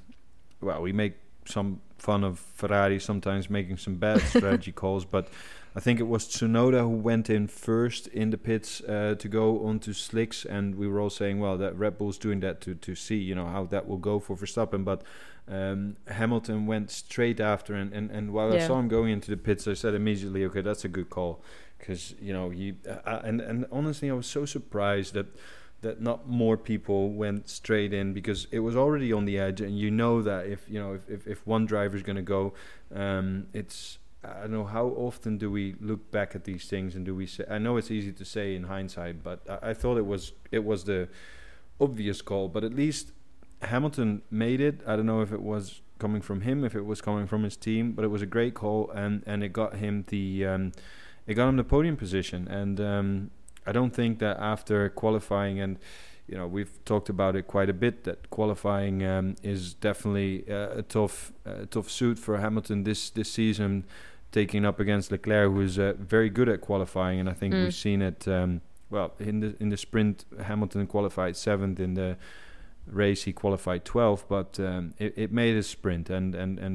we make some fun of Ferrari sometimes making some bad strategy calls, but I think it was Tsunoda who went in first in the pits to go onto slicks, and we were all saying, well, that Red Bull's doing that to see how that will go for Verstappen, but Hamilton went straight after, and while I saw him going into the pits, I said immediately, okay, that's a good call, because and honestly, I was so surprised that not more people went straight in, because it was already on the edge, and that if one driver is going to go, it's. I don't know, how often do we look back at these things and do we say? I know it's easy to say in hindsight, but I thought it was the obvious call. But at least Hamilton made it. I don't know if it was coming from him, if it was coming from his team, but it was a great call, and it got him the podium position. And I don't think that after qualifying, and we've talked about it quite a bit, that qualifying is definitely a tough suit for Hamilton this season, taking up against Leclerc, who is very good at qualifying. And I think we've seen it. In the sprint, Hamilton qualified 7th. In the race, he qualified 12th, but it made a sprint. And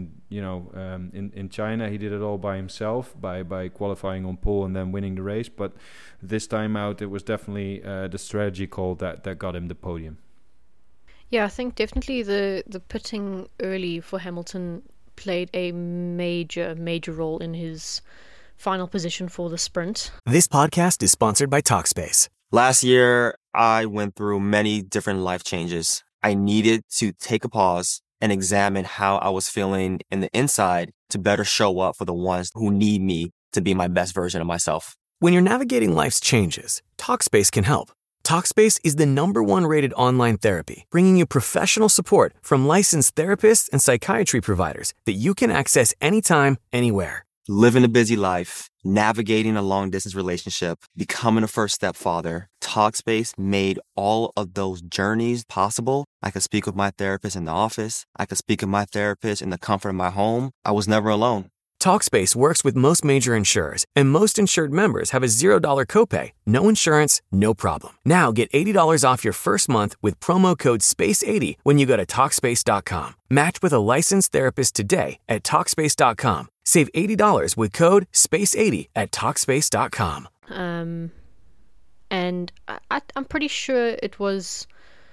in China, he did it all by himself, by qualifying on pole and then winning the race. But this time out, it was definitely the strategy call that got him the podium. Yeah, I think definitely the pitting early for Hamilton played a major role in his final position for the sprint. This podcast is sponsored by Talkspace. Last year, I went through many different life changes. I needed to take a pause and examine how I was feeling in the inside to better show up for the ones who need me to be my best version of myself. When you're navigating life's changes, Talkspace can help. Talkspace is the #1 rated online therapy, bringing you professional support from licensed therapists and psychiatry providers that you can access anytime, anywhere. Living a busy life, navigating a long-distance relationship, becoming a first-step father, Talkspace made all of those journeys possible. I could speak with my therapist in the office. I could speak with my therapist in the comfort of my home. I was never alone. Talkspace works with most major insurers, and most insured members have a $0 copay. No insurance, no problem. Now get $80 off your first month with promo code SPACE80 when you go to Talkspace.com. Match with a licensed therapist today at Talkspace.com. Save $80 with code SPACE80 at Talkspace.com. And I'm pretty sure it was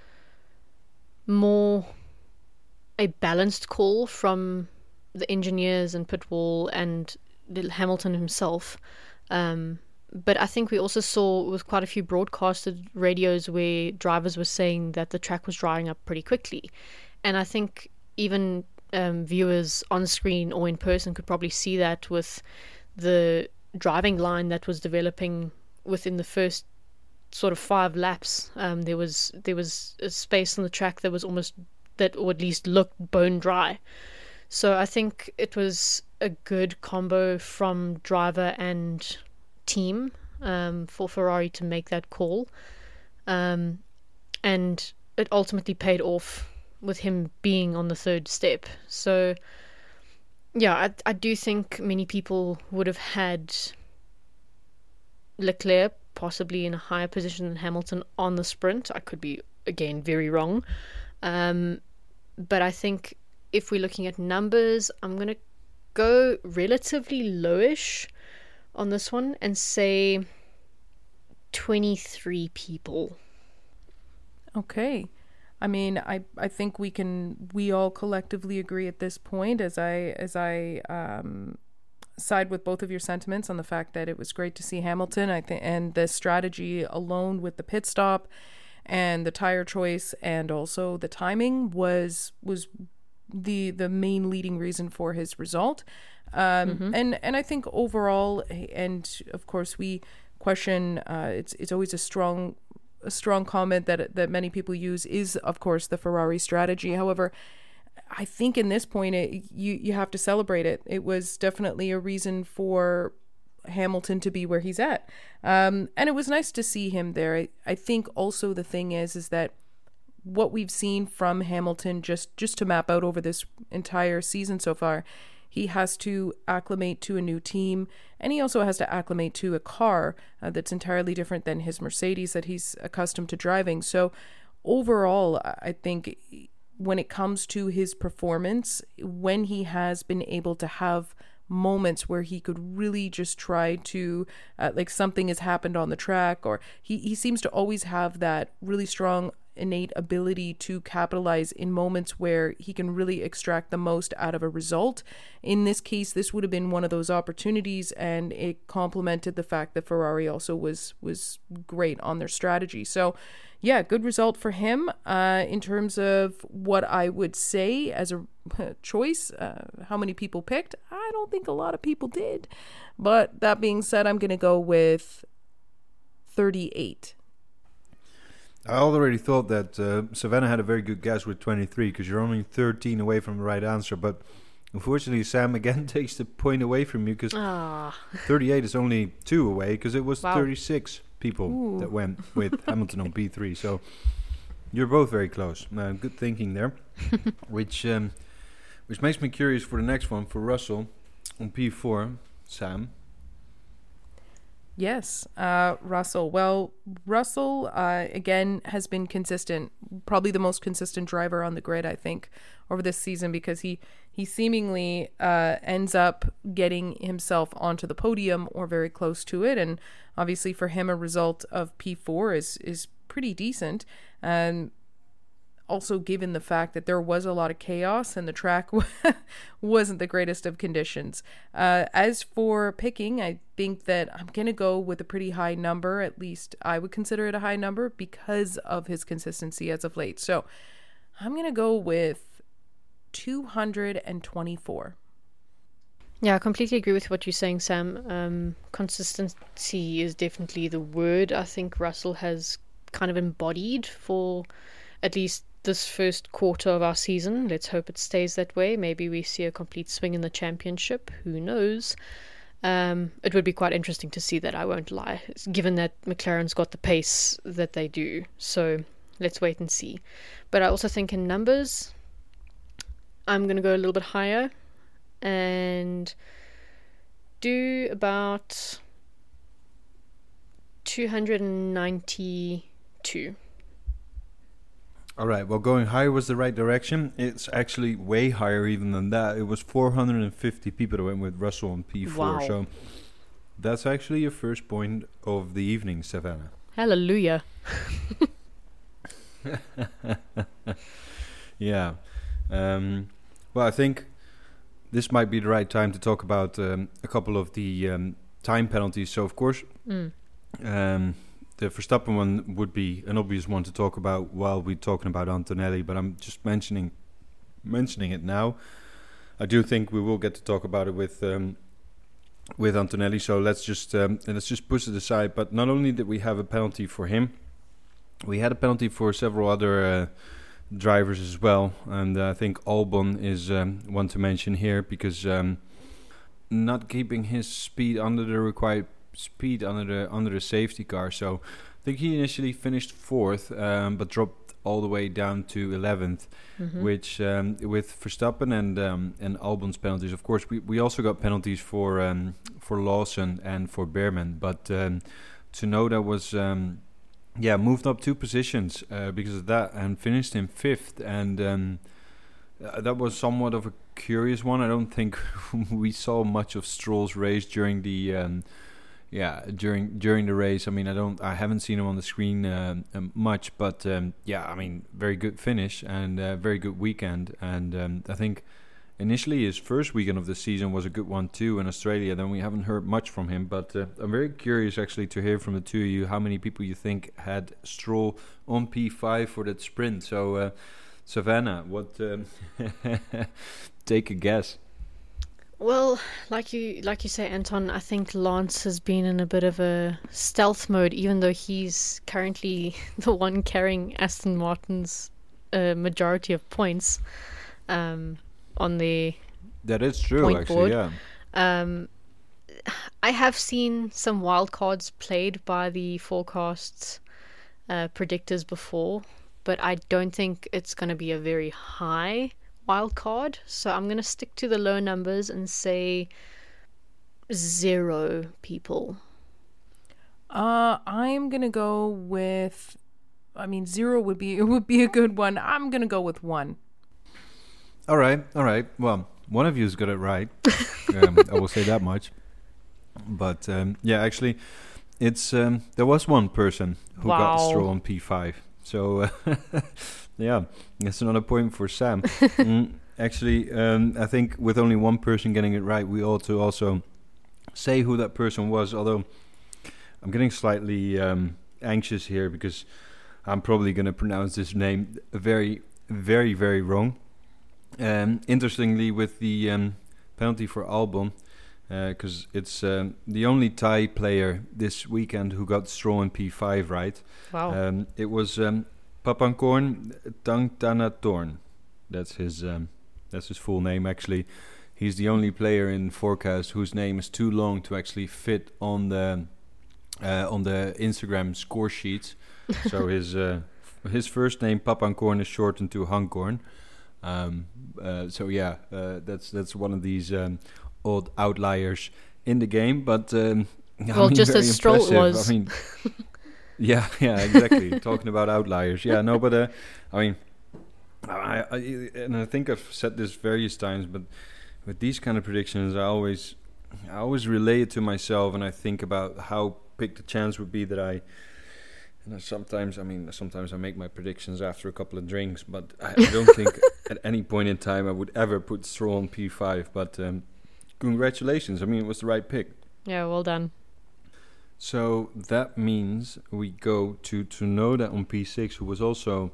more a balanced call from the engineers and Pitwall and Hamilton himself. But I think we also saw with quite a few broadcasted radios where drivers were saying that the track was drying up pretty quickly. And I think even viewers on screen or in person could probably see that with the driving line that was developing within the first sort of 5 laps. There was a space on the track that was almost, that or at least looked bone dry. So I think it was a good combo from driver and team for Ferrari to make that call. And it ultimately paid off with him being on the 3rd step. So yeah, I do think many people would have had Leclerc possibly in a higher position than Hamilton on the sprint. I could be, again, very wrong. But I think if we're looking at numbers, I'm going to go relatively lowish on this one and say 23 people. Okay. I mean, I think we all collectively agree at this point, as I side with both of your sentiments on the fact that it was great to see Hamilton. And the strategy alone with the pit stop and the tire choice and also the timing was the main leading reason for his result. And I think overall, and of course we question, it's always a strong comment that many people use is, of course, the Ferrari strategy. However, I think in this point, you have to celebrate it. It was definitely a reason for Hamilton to be where he's at. And it was nice to see him there. I think also the thing is that what we've seen from Hamilton, just to map out over this entire season so far, he has to acclimate to a new team, and he also has to acclimate to a car that's entirely different than his Mercedes that he's accustomed to driving. So overall, I think when it comes to his performance, when he has been able to have moments where he could really just try to like something has happened on the track, or he seems to always have that really strong innate ability to capitalize in moments where he can really extract the most out of a result. In this case, this would have been one of those opportunities, and it complemented the fact that Ferrari also was great on their strategy. So yeah, good result for him. In terms of what I would say as a choice, how many people picked, I don't think a lot of people did. But that being said, I'm going to go with 38. I already thought that Savannah had a very good guess with 23, because you're only 13 away from the right answer. But unfortunately, Sam again takes the point away from you, because 38 is only 2 away, because it was 36 people that went with Hamilton on P3. So you're both very close. Good thinking there. which makes me curious for the next one, for Russell on P4. Sam? Yes, Russell. Well, Russell, again, has been consistent, probably the most consistent driver on the grid, I think, over this season, because he seemingly ends up getting himself onto the podium or very close to it. And obviously for him, a result of P4 is pretty decent. Also, given the fact that there was a lot of chaos and the track wasn't the greatest of conditions. As for picking, I think that I'm going to go with a pretty high number. At least I would consider it a high number because of his consistency as of late. So I'm going to go with 224. Yeah, I completely agree with what you're saying, Sam. Consistency is definitely the word I think Russell has kind of embodied for at least this first quarter of our season. Let's hope it stays that way. Maybe we see a complete swing in the championship. Who knows? It would be quite interesting to see that, I won't lie, given that McLaren's got the pace that they do. So let's wait and see. But I also think in numbers, I'm going to go a little bit higher and do about 292. All right, well, going higher was the right direction. It's actually way higher even than that. It was 450 people that went with Russell on P4. Wow. So that's actually your first point of the evening, Savannah. Hallelujah. Yeah. Well, I think this might be the right time to talk about a couple of the time penalties. So, of course, the Verstappen one would be an obvious one to talk about while we're talking about Antonelli, but I'm just mentioning it now. I do think we will get to talk about it with Antonelli, so let's just push it aside. But not only did we have a penalty for him, we had a penalty for several other drivers as well, and I think Albon is one to mention here because not keeping his speed under the required speed under the safety car. So I think he initially finished 4th, but dropped all the way down to 11th, which with Verstappen and Albon's penalties, of course we also got penalties for Lawson and for Behrman, but Tsunoda was moved up 2 positions because of that and finished in 5th, and that was somewhat of a curious one. I don't think we saw much of Stroll's race during the during the race. I mean, I haven't seen him on the screen much, but I mean, very good finish and very good weekend. And I think initially his first weekend of the season was a good one too in Australia. Then we haven't heard much from him, but I'm very curious actually to hear from the two of you how many people you think had Stroll on P5 for that sprint. So Savannah, what? Take a guess. Well, like you say, Anton, I think Lance has been in a bit of a stealth mode, even though he's currently the one carrying Aston Martin's majority of points on the that is true, point actually, board. Yeah. I have seen some wild cards played by the forecasts predictors before, but I don't think it's going to be a very high wild card, so I'm going to stick to the low numbers and say 0 people. I'm going to go with, 0 would be a good one. I'm going to go with 1. All right. Well, one of you's got it right. I will say that much. But actually, it's there was one person who got Stroll on P5. So yeah, that's another point for Sam. Actually, I think with only one person getting it right, we ought to also say who that person was. Although I'm getting slightly anxious here because I'm probably going to pronounce this name very, very, very wrong. Interestingly, with the penalty for Albon, because it's the only Thai player this weekend who got Stroll in P5 right. Wow. It was Papankorn Tangtanatorn. That's his full name. Actually, he's the only player in Forecast whose name is too long to actually fit on the Instagram score sheets. So his first name Papankorn is shortened to Hankorn. That's one of these odd outliers in the game, but just as Stroll was. I mean, yeah, exactly. Talking about outliers, but I think I've said this various times, but with these kind of predictions, I always relay it to myself, and I think about how big the chance would be that Sometimes I make my predictions after a couple of drinks, but I don't think at any point in time I would ever put Stroll on P5. But congratulations. I mean, it was the right pick. Yeah, well done. So that means we go to Tsunoda on P6, who was also,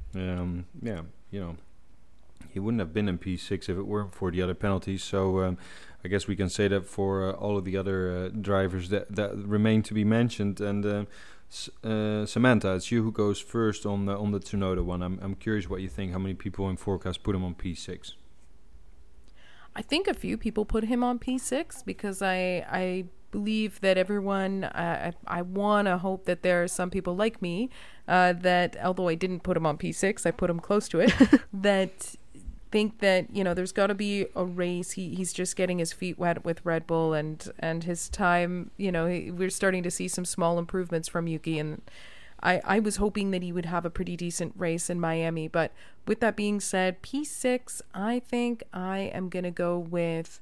he wouldn't have been in P6 if it weren't for the other penalties. So I guess we can say that for all of the other drivers that remain to be mentioned. And Samantha, it's you who goes first on the Tsunoda one. I'm curious what you think. How many people in forecast put him on P6? I think a few people put him on P6 because I believe that everyone, I want to hope that there are some people like me that, although I didn't put him on P6, I put him close to it, that think that, there's got to be a race. He's just getting his feet wet with Red Bull and his time, we're starting to see some small improvements from Yuki, and I was hoping that he would have a pretty decent race in Miami. But with that being said, P6, I think I am going to go with,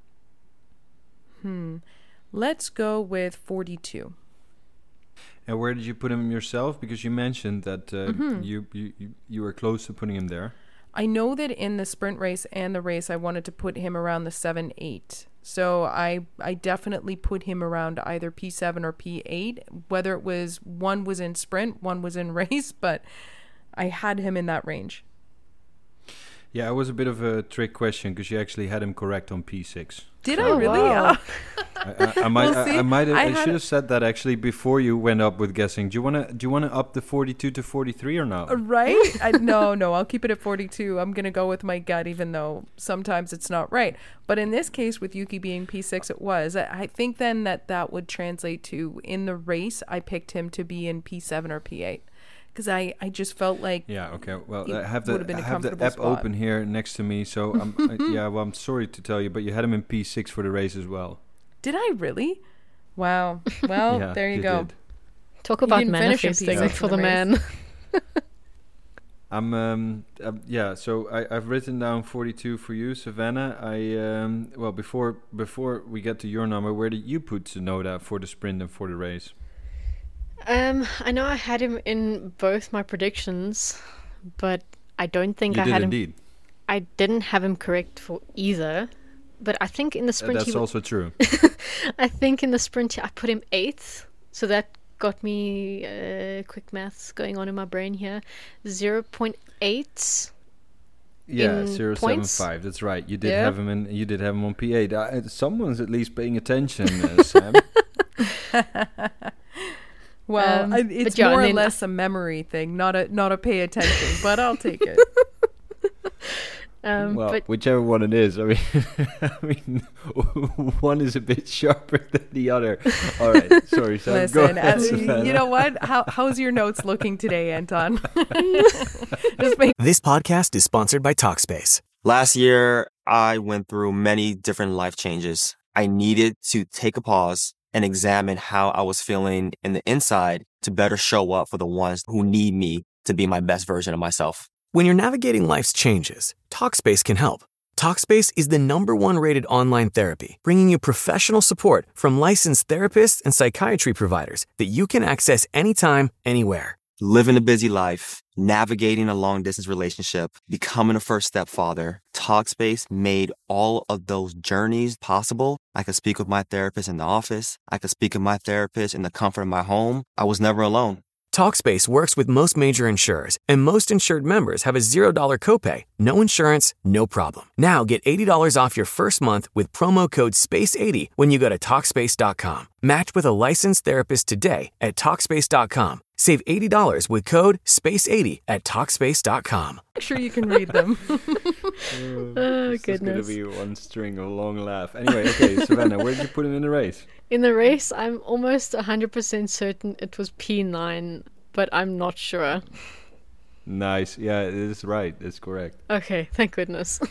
let's go with 42. And where did you put him yourself? Because you mentioned that you were close to putting him there. I know that in the sprint race and the race, I wanted to put him around the 7-8. So I definitely put him around either P7 or P8, whether it was one was in sprint, one was in race, but I had him in that range. Yeah, it was a bit of a trick question because you actually had him correct on P6. Did I really? Wow. I should have said that actually before you went up with guessing. Do you wanna up the 42 to 43 or not? Right? No, I'll keep it at 42. I'm gonna go with my gut, even though sometimes it's not right. But in this case, with Yuki being P6, it was. I think then that would translate to, in the race, I picked him to be in P7 or P8. Because I just felt like I have the app spot. open here next to me, so I'm sorry to tell you, but you had him in P6 for the race as well. Did I really? Wow. Well, yeah, there you go. Did. Talk about manifesting for the man. So I've written down 42 for you, Savannah. Before we get to your number, where did you put Tsunoda for the sprint and for the race? I know I had him in both my predictions, but I don't think you I did had indeed. him. I didn't have him correct for either, but I think in the sprint that's also true. I think in the sprint I put him 8th, so that got me quick maths going on in my brain here. 0.8. Yeah, 0.75. That's right. You did have him in. You did have him on P8. Someone's at least paying attention, Sam. Well, it's more or less a memory thing, not a pay attention, but I'll take it. Whichever one it is. I mean, one is a bit sharper than the other. All right, sorry, Sam. Listen, you know what? How's your notes looking today, Anton? This podcast is sponsored by Talkspace. Last year, I went through many different life changes. I needed to take a pause and examine how I was feeling in the inside to better show up for the ones who need me to be my best version of myself. When you're navigating life's changes, Talkspace can help. Talkspace is the #1 rated online therapy, bringing you professional support from licensed therapists and psychiatry providers that you can access anytime, anywhere. Living a busy life, navigating a long-distance relationship, becoming a first-step father, Talkspace made all of those journeys possible. I could speak with my therapist in the office. I could speak with my therapist in the comfort of my home. I was never alone. Talkspace works with most major insurers, and most insured members have a $0 copay. No insurance, no problem. Now get $80 off your first month with promo code SPACE80 when you go to Talkspace.com. Match with a licensed therapist today at Talkspace.com. Save $80 with code SPACE80 at Talkspace.com. Make sure you can read them. Oh, goodness. It's going to be one string of a long laugh. Anyway, okay, Savannah, where did you put him in the race? In the race, I'm almost 100% certain it was P9, but I'm not sure. Nice. Yeah, it is right. It's correct. Okay, thank goodness.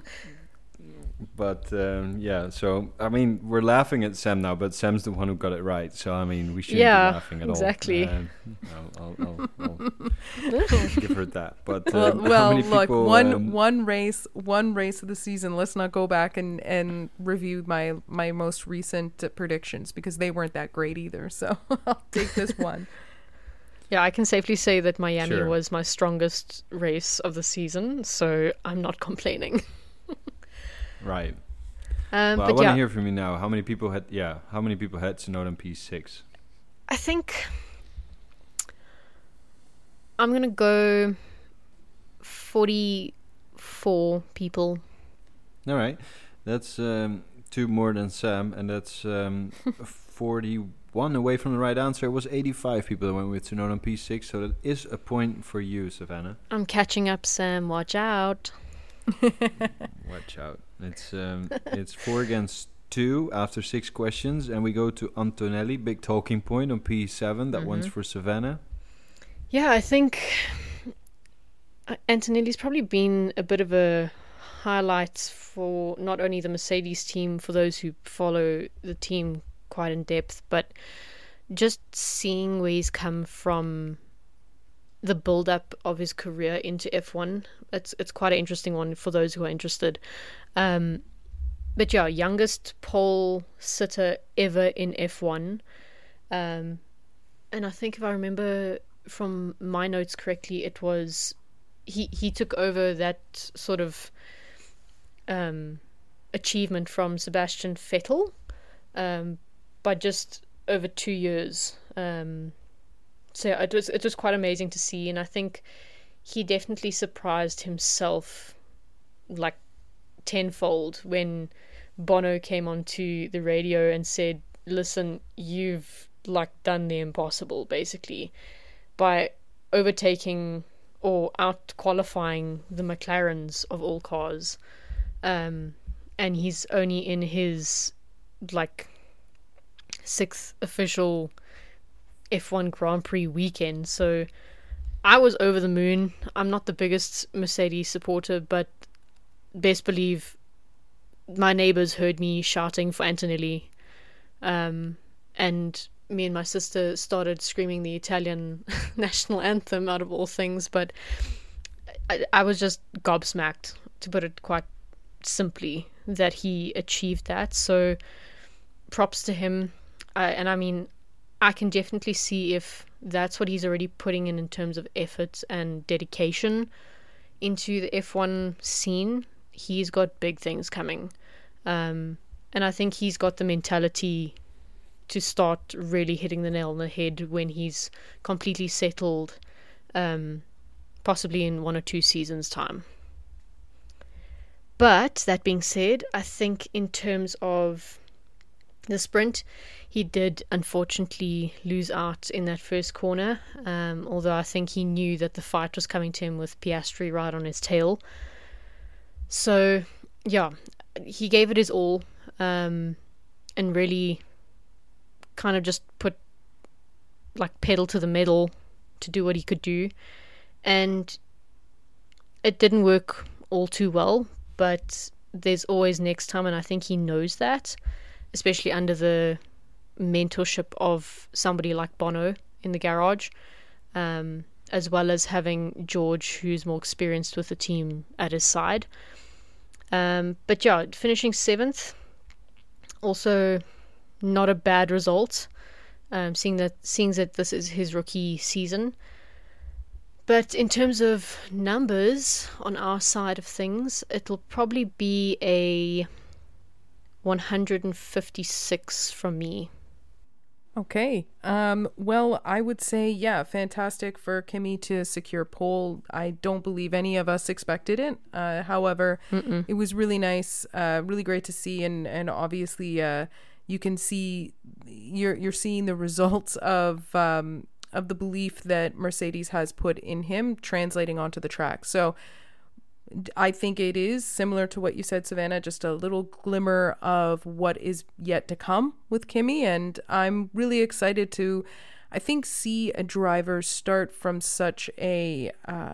But, so, I mean, we're laughing at Sam now, but Sam's the one who got it right. So, I mean, we shouldn't be laughing at exactly. all. I'll give her that. But, look, one race of the season. Let's not go back and review my most recent predictions because they weren't that great either. So, I'll take this one. Yeah, I can safely say that Miami Sure. was my strongest race of the season, so I'm not complaining. Right. Well, I But want to yeah, hear from you now. How many people had Tsunoda in P6? I think I'm going to go 44 people. All right. That's 2 more than Sam, and that's 41 away from the right answer. It was 85 people that went with Tsunoda in P6, so that is a point for you, Savannah. I'm catching up, Sam. Watch out. Watch out. It's 4 against 2 after 6 questions, and we go to Antonelli, big talking point on P7. That one's for Savannah. Yeah, I think Antonelli's probably been a bit of a highlight for not only the Mercedes team, for those who follow the team quite in depth, but just seeing where he's come from, the build-up of his career into F1. It's quite an interesting one for those who are interested. But yeah, youngest pole sitter ever in F1. And I think if I remember from my notes correctly, it was he took over that sort of achievement from Sebastian Vettel by just over 2 years. So yeah, it was quite amazing to see, and I think he definitely surprised himself like tenfold when Bono came onto the radio and said, "Listen, you've like done the impossible basically by overtaking or out qualifying the McLarens of all cars, and he's only in his like 6th official F1 Grand Prix weekend." So I was over the moon. I'm not the biggest Mercedes supporter, but best believe my neighbors heard me shouting for Antonelli, and me and my sister started screaming the Italian national anthem out of all things. But I was just gobsmacked, to put it quite simply, that he achieved that. So props to him. And I mean, I can definitely see if that's what he's already putting in terms of effort and dedication into the F1 scene. He's got big things coming. And I think he's got the mentality to start really hitting the nail on the head when he's completely settled, possibly in 1 or 2 seasons' time. But that being said, I think in terms of the sprint, he did unfortunately lose out in that first corner, although I think he knew that the fight was coming to him with Piastri right on his tail. So yeah, he gave it his all, and really kind of just put like pedal to the metal to do what he could do. And it didn't work all too well, but there's always next time, and I think he knows that, especially under the mentorship of somebody like Bono in the garage, as well as having George, who's more experienced with the team, at his side. But yeah, finishing 7th, also not a bad result, seeing that this is his rookie season. But in terms of numbers on our side of things, it'll probably be a 156 from me. Okay. Well, I would say, yeah, fantastic for Kimi to secure pole. I don't believe any of us expected it. However, it was really nice, really great to see, and obviously, you can see you're seeing the results of the belief that Mercedes has put in him translating onto the track. So I think it is similar to what you said, Savannah, just a little glimmer of what is yet to come with Kimi. And I'm really excited to, I think, see a driver start from such a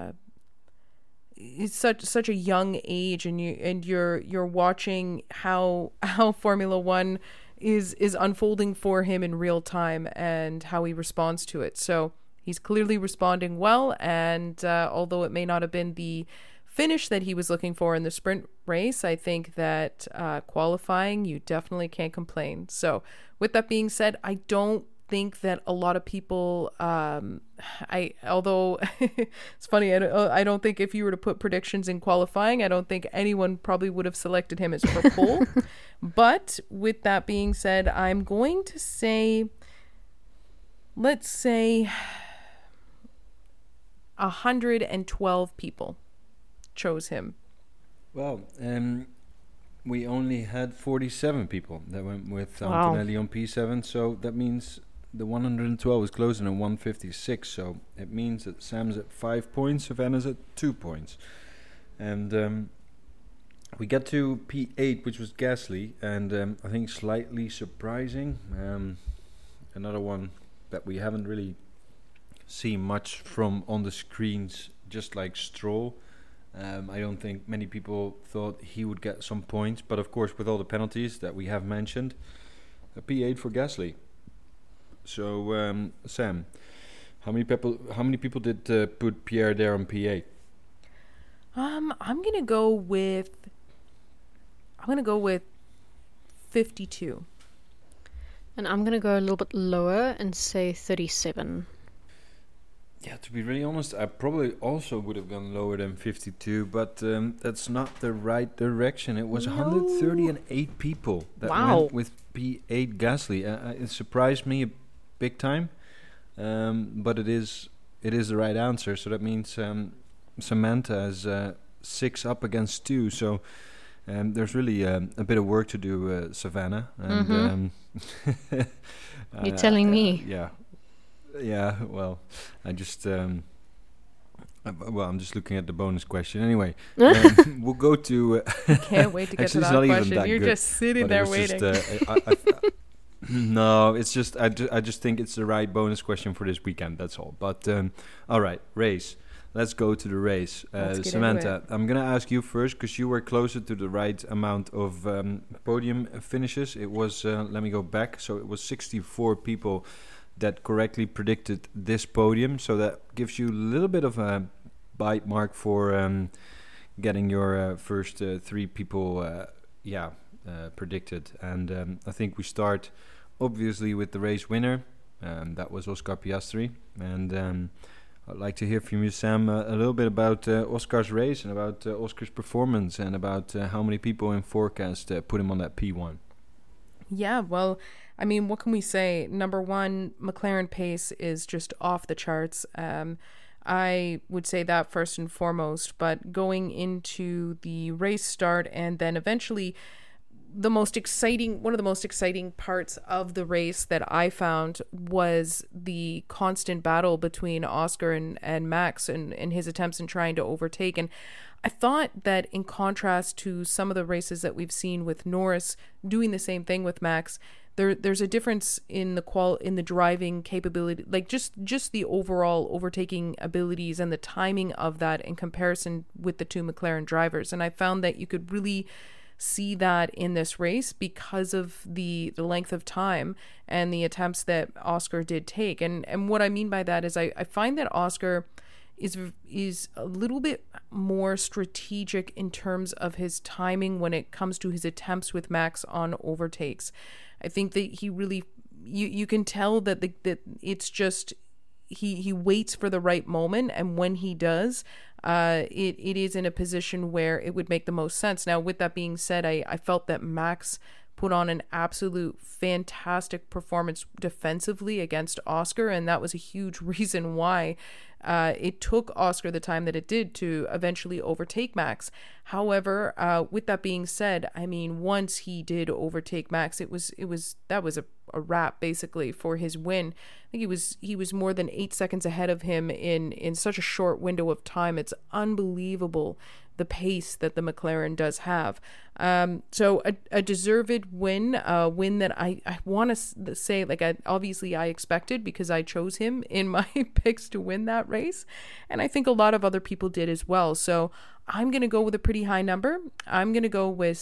such a young age, and you're watching how Formula One is unfolding for him in real time and how he responds to it. So he's clearly responding well, and although it may not have been the finish that he was looking for in the sprint race, I think that qualifying, you definitely can't complain. So with that being said, I don't think that a lot of people, although it's funny, I don't think if you were to put predictions in qualifying, I don't think anyone probably would have selected him as for pole. But with that being said, I'm going to say, let's say 112 people chose him. Well, we only had 47 people that went with Wow. Antonelli on P7, so that means the 112 is closer than 156, so it means that Sam's at 5 points, Savannah's at 2 points. And we get to P8, which was Gasly, and I think slightly surprising. Another one that we haven't really seen much from on the screens, just like Stroll. I don't think many people thought he would get some points, but of course with all the penalties that we have mentioned, a P8 for Gasly. So Sam, how many people did put Pierre there on P8? I'm gonna go with 52. And I'm going to go a little bit lower and say 37. Yeah, to be really honest, I probably also would have gone lower than 52, but that's not the right direction. It was 138 people that went with P8 Gasly. It surprised me big time, but it is the right answer. So that means Samantha is 6 up against 2. So there's really a bit of work to do, Savannah. And You're telling me? Yeah, well, I just I'm just looking at the bonus question. Anyway, we'll go to. Can't wait to get to that question. You're just sitting there waiting. No, it's just I just think it's the right bonus question for this weekend. That's all. But all right, race. Let's go to the race. Samantha, I'm going to ask you first because you were closer to the right amount of podium finishes. It was, let me go back. So it was 64 people that correctly predicted this podium. So that gives you a little bit of a bite mark for getting your first 3 people predicted. And I think we start obviously with the race winner. That was Oscar Piastri. And I'd like to hear from you, Sam, a little bit about Oscar's race and about Oscar's performance and about how many people in forecast put him on that P1. Yeah, well, I mean, what can we say? Number one, McLaren pace is just off the charts. I would say that first and foremost, but going into the race start and then eventually one of the most exciting parts of the race that I found was the constant battle between Oscar and Max and his attempts in trying to overtake. And I thought that in contrast to some of the races that we've seen with Norris doing the same thing with Max, there's a difference in the driving capability, like just the overall overtaking abilities and the timing of that in comparison with the two McLaren drivers. And I found that you could really see that in this race because of the length of time and the attempts that Oscar did take. And what I mean by that is I find that Oscar is a little bit more strategic in terms of his timing when it comes to his attempts with Max on overtakes. I think that he really you can tell that that it's just he waits for the right moment, and when he does, it is in a position where it would make the most sense. Now, with that being said, I felt that Max put on an absolute fantastic performance defensively against Oscar, and that was a huge reason why it took Oscar the time that it did to eventually overtake Max. However, with that being said, I mean, once he did overtake Max, that was a wrap basically for his win. I think he was more than 8 seconds ahead of him in such a short window of time. It's unbelievable the pace that the McLaren does have. So a deserved win, a win that I want to say, like, I expected because I chose him in my picks to win that race. And I think a lot of other people did as well. So I'm going to go with a pretty high number. I'm going to go with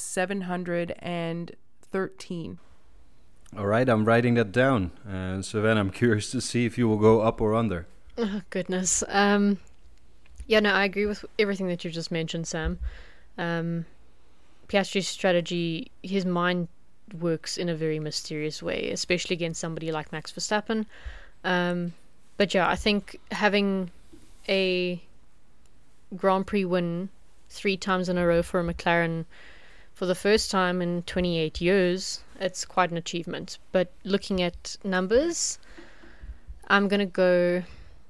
713. All right, I'm writing that down. Savannah, I'm curious to see if you will go up or under. Oh, goodness. Yeah, no, I agree with everything that you just mentioned, Sam. Piastri's strategy, his mind works in a very mysterious way, especially against somebody like Max Verstappen. But yeah, I think having a Grand Prix win 3 times in a row for a McLaren for the first time in 28 years, it's quite an achievement. But looking at numbers, I'm going to go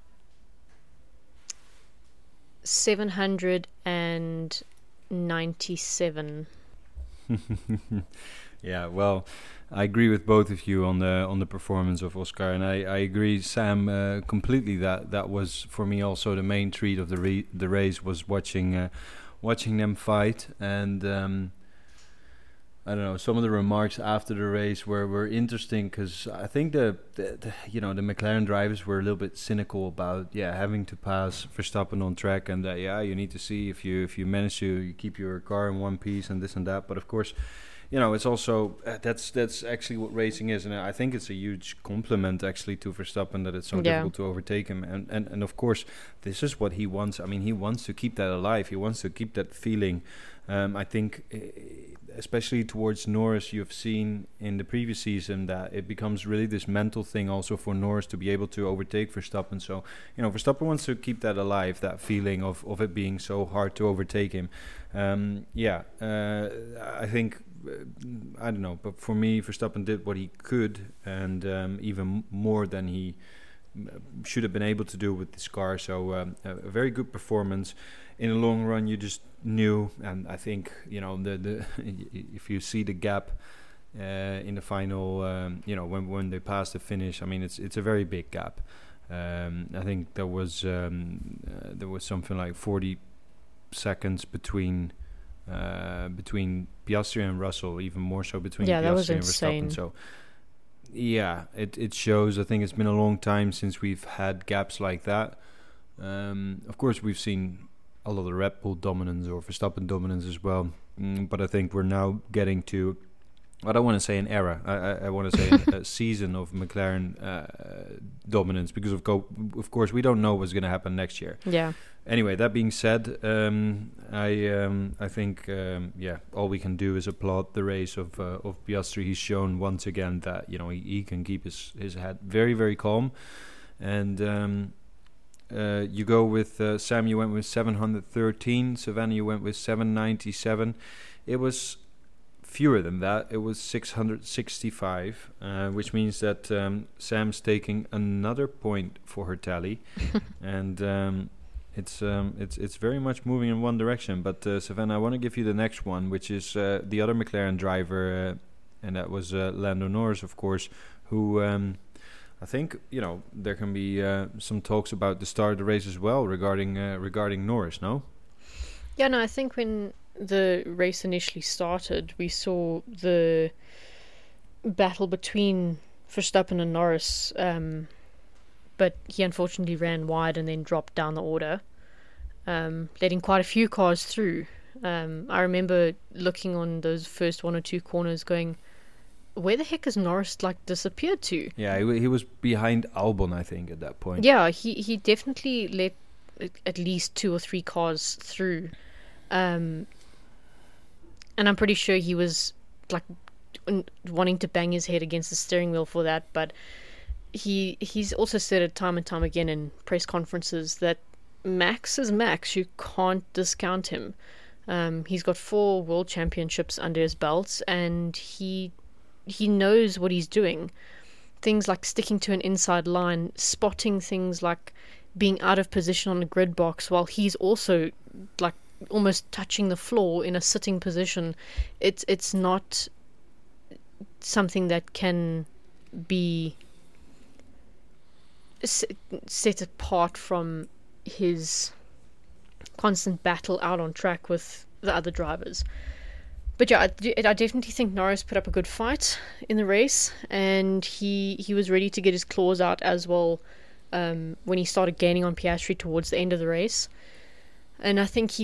797. Yeah, well, I agree with both of you on the performance of Oscar, and I agree, Sam, completely. That was for me also the main treat of the race was watching them fight, and I don't know, some of the remarks after the race were interesting, because I think the McLaren drivers were a little bit cynical about having to pass Verstappen on track, and you need to see if you manage to keep your car in one piece and this and that. But of course, it's also that's actually what racing is, and I think it's a huge compliment actually to Verstappen that it's so difficult to overtake him, and of course this is what he wants. I mean, he wants to keep that alive. He wants to keep that feeling. I think, especially towards Norris, you've seen in the previous season that it becomes really this mental thing also for Norris to be able to overtake Verstappen. So, Verstappen wants to keep that alive, that feeling of it being so hard to overtake him. I think, I don't know, but for me, Verstappen did what he could, and even more than he should have been able to do with this car. So a very good performance. In the long run, you just knew, and I think the if you see the gap in the final, when they passed the finish, I mean it's a very big gap. I think there was something like 40 seconds between Piastri and Russell, even more so between Piastri and Verstappen. So it shows. I think it's been a long time since we've had gaps like that. Of course, we've seen a lot of Red Bull dominance or Verstappen dominance as well, but I think we're now getting to, I don't want to say an era, I want to say a season of McLaren dominance, because of course we don't know what's going to happen next year. Yeah. Anyway, that being said, I think all we can do is applaud the race of Piastri. He's shown once again that he can keep his head very, very calm. And you go with Sam. You went with 713. Savannah, you went with 797. It was fewer than that. It was 665, which means that Sam's taking another point for her tally, and. It's very much moving in one direction. But Savannah, I want to give you the next one, which is the other McLaren driver, and that was Lando Norris, of course, who I think there can be some talks about the start of the race as well regarding Norris. No? Yeah, no. I think when the race initially started, we saw the battle between Verstappen and Norris. But he unfortunately ran wide and then dropped down the order, letting quite a few cars through. I remember looking on those first 1 or 2 corners going, where the heck has Norris disappeared to? Yeah, he was behind Albon, I think, at that point. Yeah, he definitely let at least 2 or 3 cars through. And I'm pretty sure he was wanting to bang his head against the steering wheel for that, but he's also said it time and time again in press conferences that Max is Max. You can't discount him. He's got 4 world championships under his belt, and he knows what he's doing. Things like sticking to an inside line, spotting things like being out of position on the grid box while he's also almost touching the floor in a sitting position. It's not something that can be set apart from his constant battle out on track with the other drivers. But yeah, I definitely think Norris put up a good fight in the race, and he was ready to get his claws out as well when he started gaining on Piastri towards the end of the race. And I think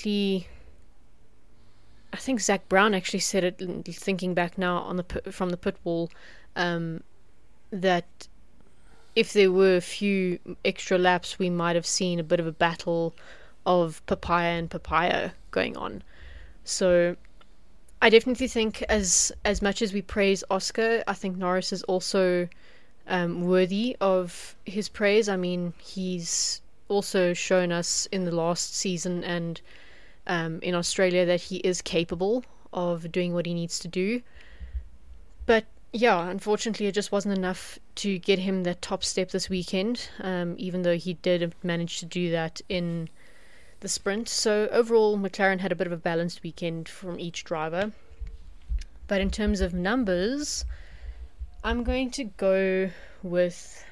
Zach Brown actually said it, thinking back now from the pit wall, that if there were a few extra laps, we might have seen a bit of a battle of papaya and papaya going on. So I definitely think as much as we praise Oscar, I think Norris is also worthy of his praise. I mean, he's also shown us in the last season and in Australia that he is capable of doing what he needs to do. But yeah, unfortunately, it just wasn't enough to get him that top step this weekend, even though he did manage to do that in the sprint. So overall, McLaren had a bit of a balanced weekend from each driver. But in terms of numbers, I'm going to go with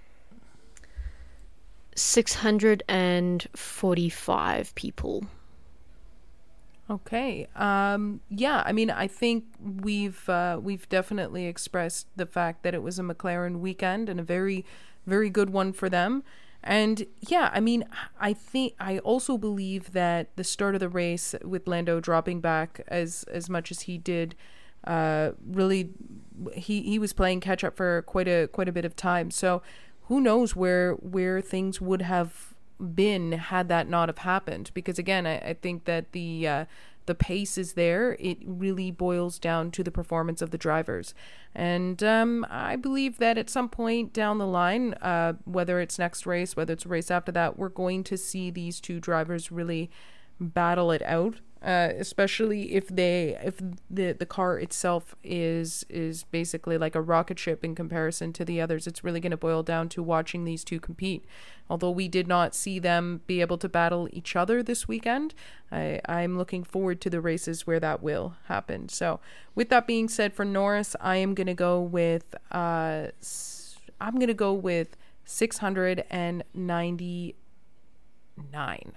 645 people. Okay. Yeah, I mean, I think we've definitely expressed the fact that it was a McLaren weekend and a very, very good one for them. And yeah, I mean, I also believe that the start of the race with Lando dropping back as much as he did, really, he was playing catch up for quite a bit of time. So who knows where things would have been had that not have happened, because again I think that the pace is there. It really boils down to the performance of the drivers, and I believe that at some point down the line, whether it's next race, whether it's a race after that, we're going to see these two drivers really battle it out, especially if the car itself is basically like a rocket ship in comparison to the others. It's really going to boil down to watching these two compete. Although we did not see them be able to battle each other this weekend, I'm looking forward to the races where that will happen. So with that being said, for Norris, I am going to go with 699.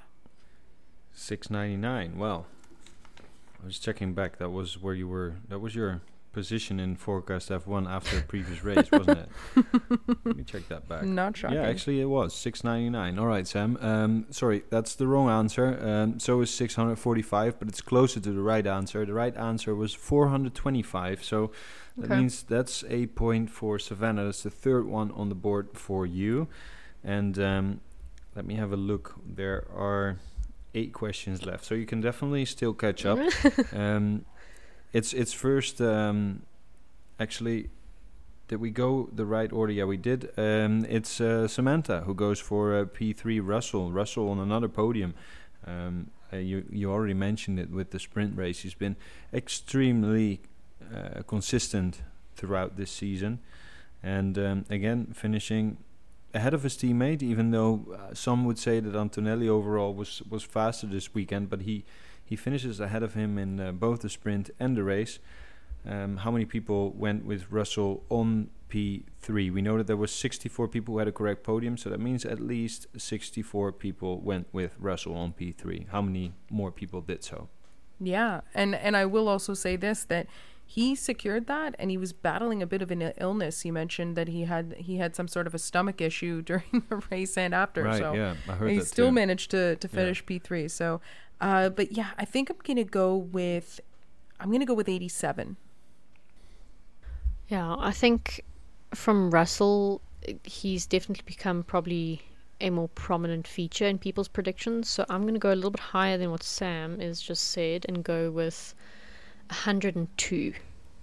699. Well, I was checking back. That was where you were. That was your position in Forecast F1 after the previous race, wasn't it? Let me check that back. Not shocking. Yeah, actually it was 699. All right, Sam. Sorry, that's the wrong answer. So is 645, but it's closer to the right answer. The right answer was 425. So that means that's a point for Savannah. That's the third one on the board for you. And let me have a look. There are 8 questions left, so you can definitely still catch up. It's first. Actually, did we go the right order? Yeah, we did. It's Samantha who goes for P3. Russell on another podium. You already mentioned it with the sprint race. He's been extremely consistent throughout this season, and again finishing ahead of his teammate, even though some would say that Antonelli overall was faster this weekend, but he finishes ahead of him in both the sprint and the race. How many people went with Russell on P3? We know that there was 64 people who had a correct podium, so that means at least 64 people went with Russell on P3. How many more people did so? Yeah, and I will also say this, that he secured that, and he was battling a bit of an illness. He mentioned that he had some sort of a stomach issue during the race and after. Right, so yeah, I heard he that still too. managed to finish P3. So, but yeah, I think I'm gonna go with 87. Yeah, I think from Russell, he's definitely become probably a more prominent feature in people's predictions. So I'm going to go a little bit higher than what Sam has just said and go with 102.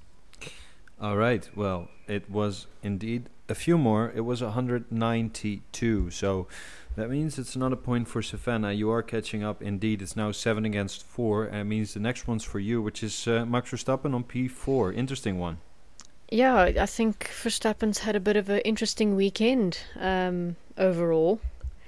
All right. Well, it was indeed a few more. It was 192. So that means it's another point for Savannah. You are catching up. Indeed, it's now 7 against 4. And it means the next one's for you, which is Max Verstappen on P4. Interesting one. Yeah, I think Verstappen's had a bit of an interesting weekend overall.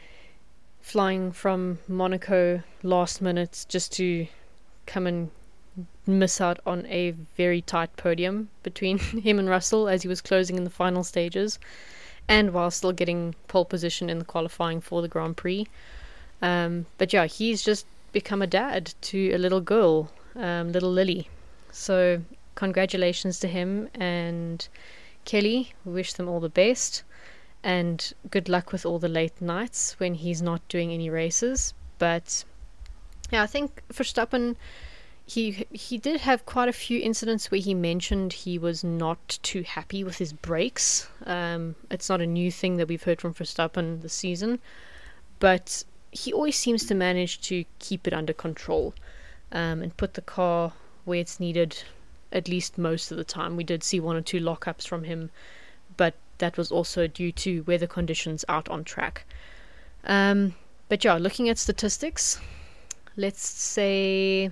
Flying from Monaco last minute just to come and miss out on a very tight podium between him and Russell as he was closing in the final stages, and while still getting pole position in the qualifying for the Grand Prix. But yeah, he's just become a dad to a little girl, little Lily. So congratulations to him and Kelly. We wish them all the best, and good luck with all the late nights when he's not doing any races. But yeah, I think Verstappen, he did have quite a few incidents where he mentioned he was not too happy with his brakes. It's not a new thing that we've heard from Verstappen this season, but he always seems to manage to keep it under control and put the car where it's needed, at least most of the time. We did see 1 or 2 lockups from him, but that was also due to weather conditions out on track. But yeah, looking at statistics, let's say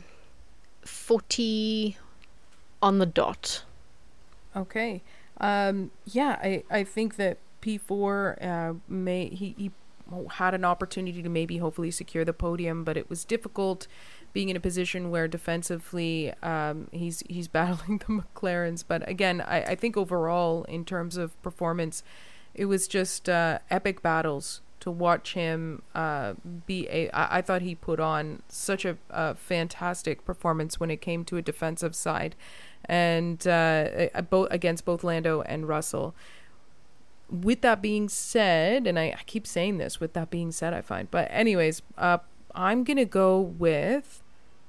40 on the dot. Okay. I think that P4 he had an opportunity to maybe hopefully secure the podium, but it was difficult being in a position where defensively he's battling the McLarens. But again, I think overall in terms of performance, it was just epic battles to watch him I thought he put on such a fantastic performance when it came to a defensive side, and against both Lando and Russell. With that being said, and I keep saying this, with that being said, I find, but anyways, I'm gonna go with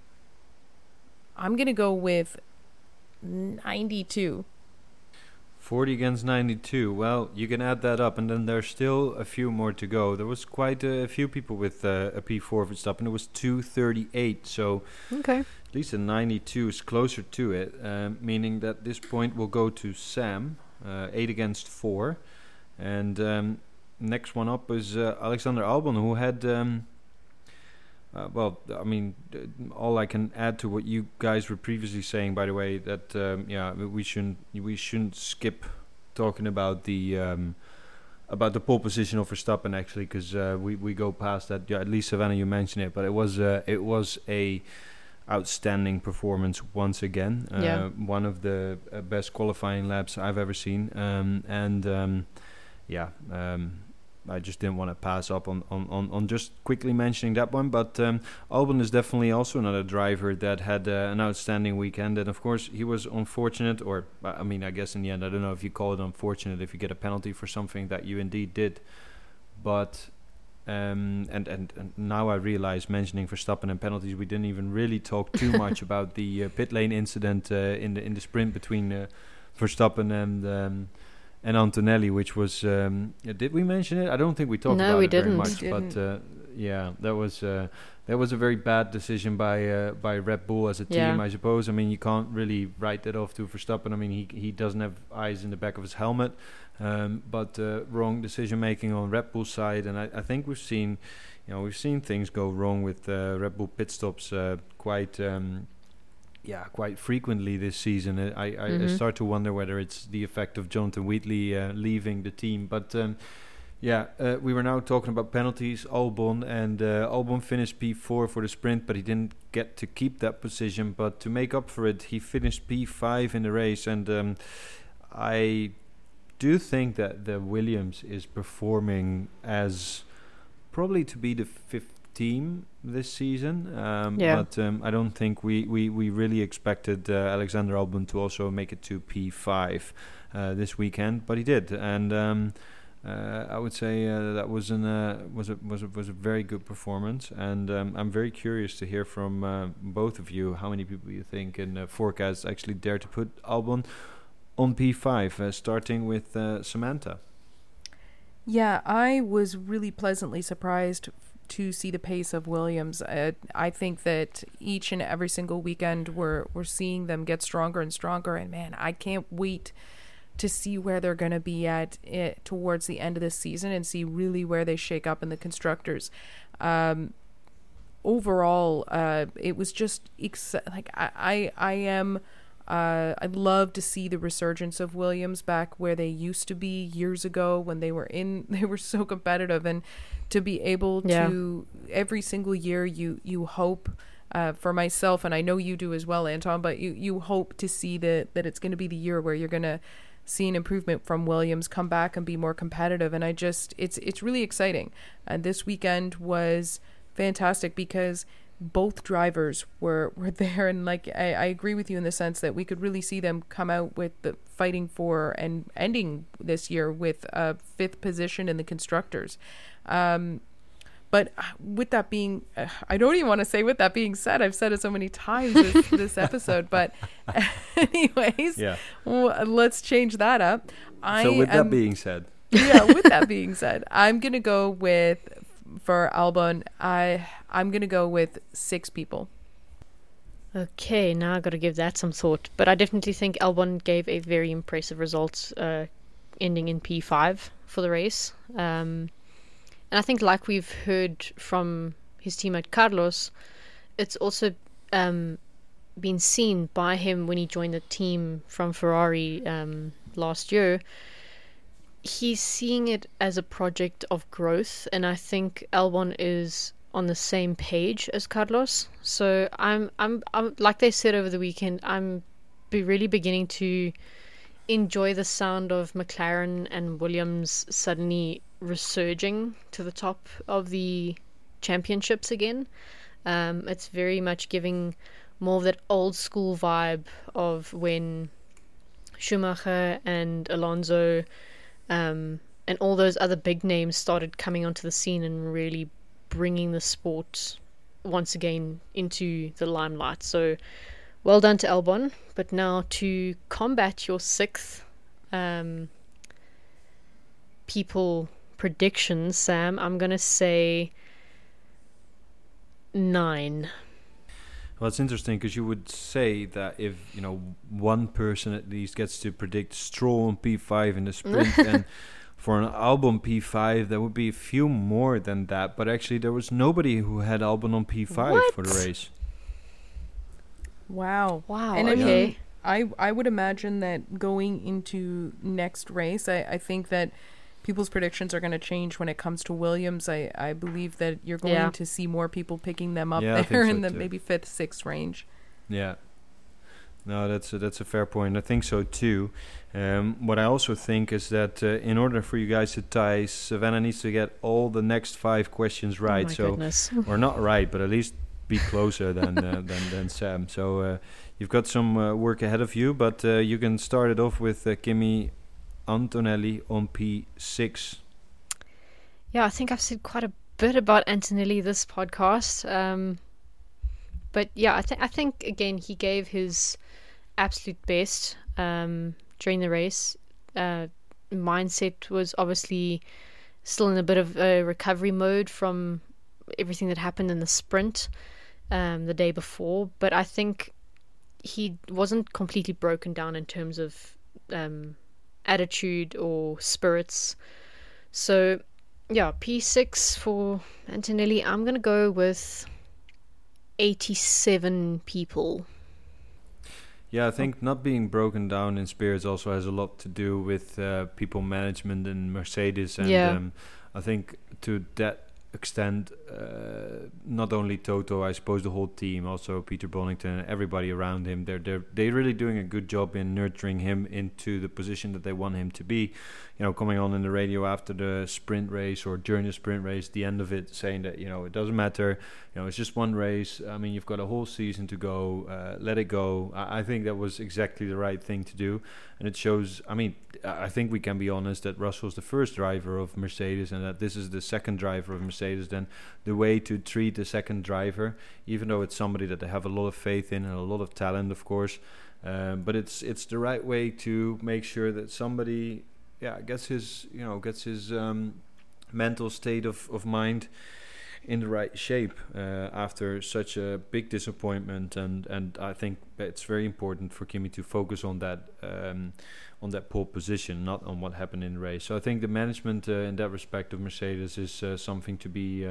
92. 40 against 92. Well, you can add that up, and then there's still a few more to go. There was quite a few people with a P4 for Verstappen. It was 238, so Okay. at least a 92 is closer to it, meaning that this point will go to Sam, 8 against 4. And next one up is Alexander Albon, who had... all I can add to what you guys were previously saying, by the way, that we shouldn't skip talking about the pole position of Verstappen, actually, because we go past that. Yeah, at least Savannah, you mentioned it, but it was a outstanding performance once again. One of the best qualifying laps I've ever seen, I just didn't want to pass up on just quickly mentioning that one. But Albon is definitely also another driver that had an outstanding weekend. And of course, he was unfortunate, or I guess in the end, I don't know if you call it unfortunate if you get a penalty for something that you indeed did. But and now I realize, mentioning Verstappen and penalties, we didn't even really talk too much about the pit lane incident in the sprint between Verstappen and Antonelli, which was did we mention it? I don't think we talked about it very much. But that was a very bad decision by Red Bull as a team, I suppose. I mean, you can't really write that off to Verstappen. I mean, he doesn't have eyes in the back of his helmet, but wrong decision making on Red Bull's side. And I think we've seen things go wrong with Red Bull pit stops quite frequently this season. I start to wonder whether it's the effect of Jonathan Wheatley leaving the team. But we were now talking about penalties. Albon finished P4 for the sprint, but he didn't get to keep that position. But to make up for it, he finished P5 in the race. And I do think that the Williams is performing as probably to be the fifth team this season, but I don't think we really expected Alexander Albon to also make it to P5 this weekend, but he did, and I would say that was a very good performance, and I'm very curious to hear from both of you how many people you think in forecasts actually dare to put Albon on P5, starting with Samantha. Yeah, I was really pleasantly surprised to see the pace of Williams. I think that each and every single weekend we're seeing them get stronger and stronger, and man, I can't wait to see where they're going to be at towards the end of this season and see really where they shake up in the constructors. Overall, it was just I'd love to see the resurgence of Williams back where they used to be years ago when they were so competitive, and to be able to every single year you hope, for myself, and I know you do as well, Anton, but you hope to see that it's going to be the year where you're going to see an improvement from Williams, come back and be more competitive. And it's really exciting. And this weekend was fantastic because both drivers were there, and I agree with you in the sense that we could really see them come out with the fighting for and ending this year with a 5th position in the constructors. But with that being, I don't even want to say with that being said, I've said it so many times this episode, but anyways, let's change that up. That being said, with that being said, I'm going to go for Albon, I'm going to go with 6 people. Okay, now I got to give that some thought. But I definitely think Albon gave a very impressive result, ending in P5 for the race. And I think, like we've heard from his teammate Carlos, it's also been seen by him when he joined the team from Ferrari last year. He's seeing it as a project of growth, and I think Albon is on the same page as Carlos. So I'm like they said over the weekend, I'm really beginning to enjoy the sound of McLaren and Williams suddenly resurging to the top of the championships again. It's very much giving more of that old school vibe of when Schumacher and Alonso and all those other big names started coming onto the scene and really bringing the sport once again into the limelight. So well done to Albon. But now to combat your sixth people predictions, Sam, I'm going to say 9. Well, it's interesting because you would say that if, one person at least gets to predict Stroll on P5 in the sprint, and for an Albon P5, there would be a few more than that. But actually, there was nobody who had Albon on P5 for the race. Wow. And okay. I would imagine that going into next race, I think that people's predictions are going to change when it comes to Williams. I believe that you're going to see more people picking them up there in the maybe 5th, 6th range. Yeah. No, that's a fair point. I think so too. What I also think is that in order for you guys to tie, Savannah needs to get all the next 5 questions right. Goodness. Or not right, but at least be closer than Sam. So you've got some work ahead of you, but you can start it off with Kimi Antonelli on P6. Yeah, I think I've said quite a bit about Antonelli this podcast. But yeah, I think again he gave his absolute best during the race. Mindset was obviously still in a bit of a recovery mode from everything that happened in the sprint the day before, but I think he wasn't completely broken down in terms of attitude or spirits. So yeah, P6 for Antonelli. I'm gonna go with 87 people. Yeah, I think not being broken down in spirits also has a lot to do with people management in Mercedes, and I think to that extent, not only Toto, I suppose the whole team, also Peter Bonington and everybody around him, they're really doing a good job in nurturing him into the position that they want him to be. Coming on in the radio after the sprint race or during the sprint race, the end of it, saying that it doesn't matter, it's just one race. I mean, you've got a whole season to go. Let it go. I think that was exactly the right thing to do, and it shows. I mean, I think we can be honest that Russell's the first driver of Mercedes, and that this is the second driver of Mercedes. Then the way to treat the second driver, even though it's somebody that they have a lot of faith in and a lot of talent, of course, but it's the right way to make sure that somebody gets his mental state of mind in the right shape after such a big disappointment, and I think it's very important for Kimi to focus on that pole position, not on what happened in the race. So I think the management in that respect of Mercedes is something to be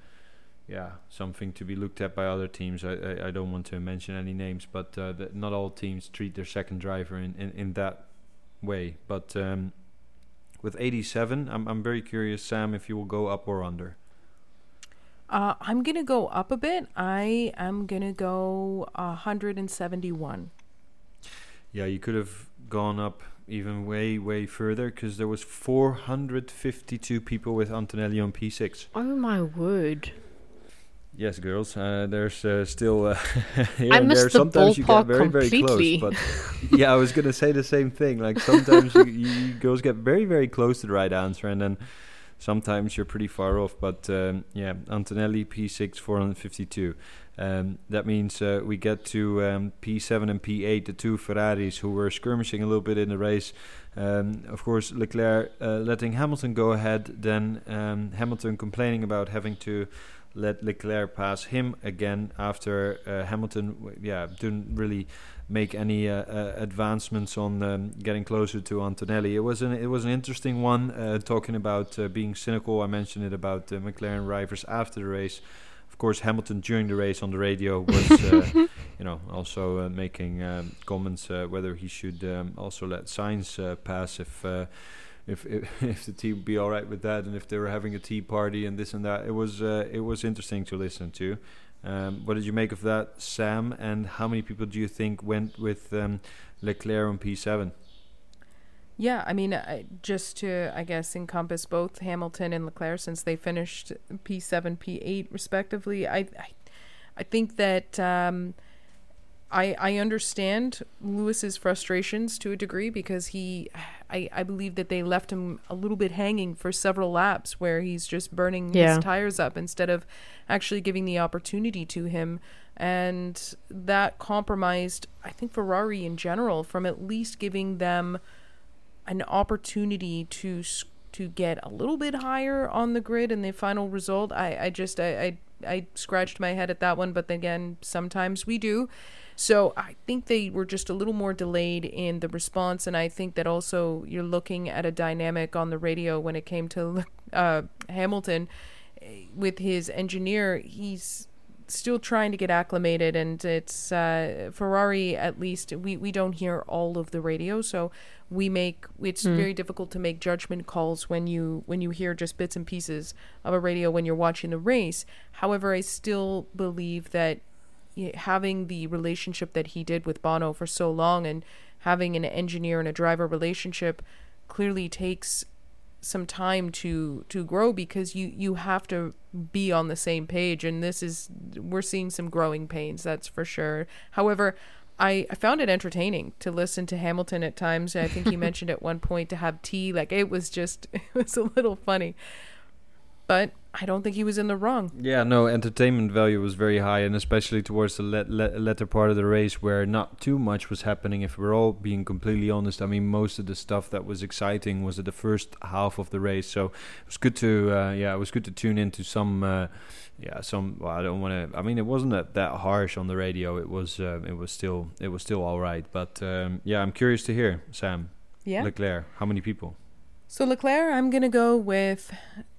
looked at by other teams. I don't want to mention any names, but not all teams treat their second driver in that way. But with 87, I'm very curious, Sam, if you will go up or under. I'm going to go up a bit. I am going to go 171. Yeah, you could have gone up even way further, because there was 452 people with Antonelli on P6. Oh my word. Yes, girls, there's still I missed the sometimes you get very completely. close, but yeah, I was gonna say the same thing. Like sometimes you girls get very close to the right answer, and then sometimes you're pretty far off. But Antonelli P6 452. That means we get to P7 and P8, the two Ferraris who were skirmishing a little bit in the race. Of course, Leclerc letting Hamilton go ahead, then Hamilton complaining about having to let Leclerc pass him again after Hamilton didn't really make any advancements on getting closer to Antonelli. It was an interesting one, talking about being cynical. I mentioned it about McLaren drivers after the race. Of course, Hamilton during the race on the radio was also making comments whether he should also let Sainz pass if the team would be all right with that, and if they were having a tea party and this and that. It was interesting to listen to. What did you make of that, Sam? And how many people do you think went with Leclerc on P7? Yeah, I mean, just to, I guess, encompass both Hamilton and Leclerc, since they finished P7, P8 respectively, I think that I understand Lewis's frustrations to a degree, because I believe that they left him a little bit hanging for several laps where he's just burning his tires up instead of actually giving the opportunity to him. And that compromised, I think, Ferrari in general from at least giving them an opportunity to get a little bit higher on the grid in the final result. I scratched my head at that one, but then again, sometimes we do. So I think they were just a little more delayed in the response, and I think that also you're looking at a dynamic on the radio when it came to Hamilton with his engineer. He's still trying to get acclimated, and it's Ferrari, at least we don't hear all of the radio, so it's very difficult to make judgment calls when you hear just bits and pieces of a radio when you're watching the race. However, I still believe that having the relationship that he did with Bono for so long, and having an engineer and a driver relationship, clearly takes some time to grow, because you have to be on the same page, and we're seeing some growing pains, that's for sure. However, I found it entertaining to listen to Hamilton at times. I think he mentioned at one point to have tea. Like, it was a little funny, but I don't think he was in the wrong. Yeah, no, entertainment value was very high, and especially towards the latter part of the race, where not too much was happening. If we're all being completely honest, I mean, most of the stuff that was exciting was at the first half of the race. So it was good to tune into some. Well, I don't want to. I mean, it wasn't that harsh on the radio. It was still all right. But I'm curious to hear, Sam. Yeah. Leclerc. How many people? So Leclerc, I'm gonna go with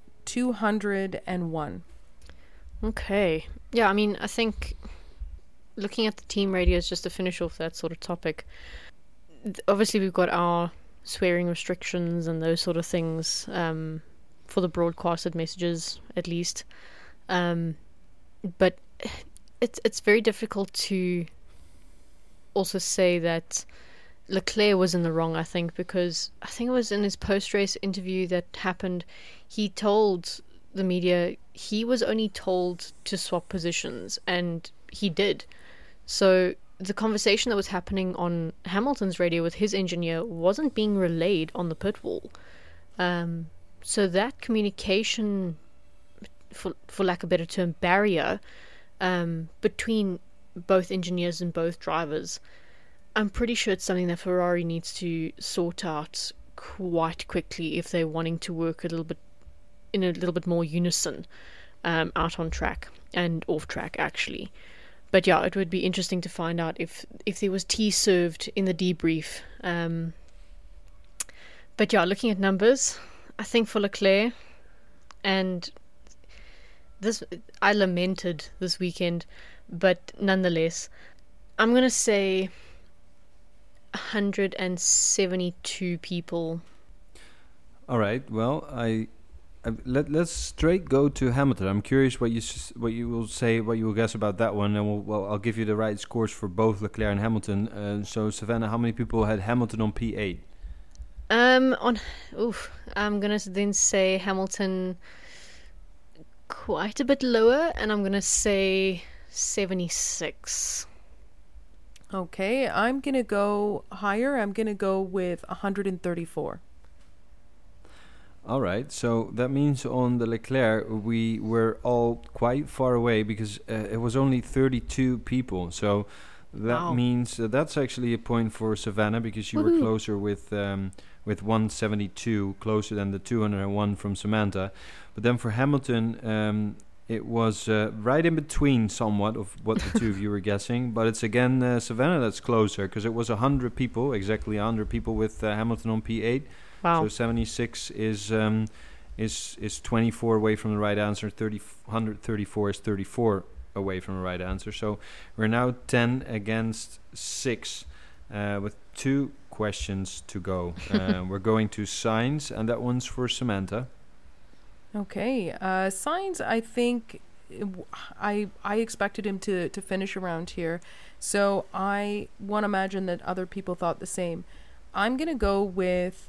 201. Okay. Yeah, I mean, I think looking at the team radios, just to finish off that sort of topic, obviously we've got our swearing restrictions and those sort of things for the broadcasted messages, at least. But it's very difficult to also say that Leclerc was in the wrong, I think, because I think it was in his post-race interview that happened, he told the media he was only told to swap positions, and he did. So the conversation that was happening on Hamilton's radio with his engineer wasn't being relayed on the pit wall. So that communication, for lack of a better term, barrier between both engineers and both drivers, I'm pretty sure it's something that Ferrari needs to sort out quite quickly if they're wanting to work a little bit more unison out on track and off track, actually. But yeah, it would be interesting to find out if there was tea served in the debrief. But yeah, looking at numbers, I think for Leclerc, and this I lamented this weekend, but nonetheless, I'm going to say 172 people. All right. Well, let's straight go to Hamilton. I'm curious what you will say, what you will guess about that one, and I'll give you the right scores for both Leclerc and Hamilton. So, Savannah, how many people had Hamilton on P8? I'm gonna then say Hamilton quite a bit lower, and I'm gonna say 76. Okay, I'm going to go higher. I'm going to go with 134. All right, so that means on the Leclerc, we were all quite far away because it was only 32 people. So that means that's actually a point for Savannah, because you were closer with 172, closer than the 201 from Samantha. But then for Hamilton, it was right in between somewhat of what the two of you were guessing, but it's again Savannah that's closer, because it was 100 people, exactly 100 people with Hamilton on P8. Wow. So 76 is 24 away from the right answer. 134 is 34 away from the right answer. So we're now 10 against 6 with 2 questions to go. We're going to Sainz, and that one's for Samantha. Okay. Sainz, I think I expected him to finish around here. So I want to imagine that other people thought the same. I'm going to go with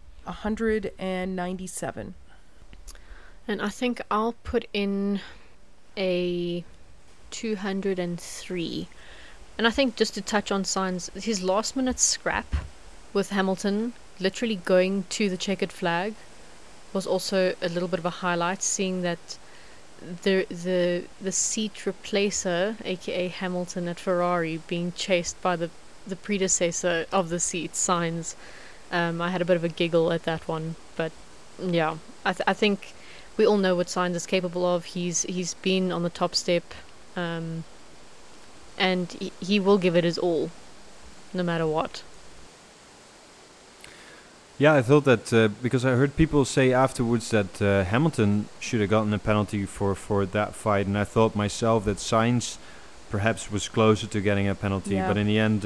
197. And I think I'll put in a 203. And I think just to touch on Sainz, his last minute scrap with Hamilton, literally going to the checkered flag, was also a little bit of a highlight, seeing that the seat replacer, aka Hamilton at Ferrari, being chased by the predecessor of the seat, Sainz. I had a bit of a giggle at that one, but yeah, I think we all know what Sainz is capable of. He's been on the top step, and he will give it his all, no matter what. Yeah, I thought that because I heard people say afterwards that Hamilton should have gotten a penalty for that fight, and I thought myself that Sainz perhaps was closer to getting a penalty, but in the end,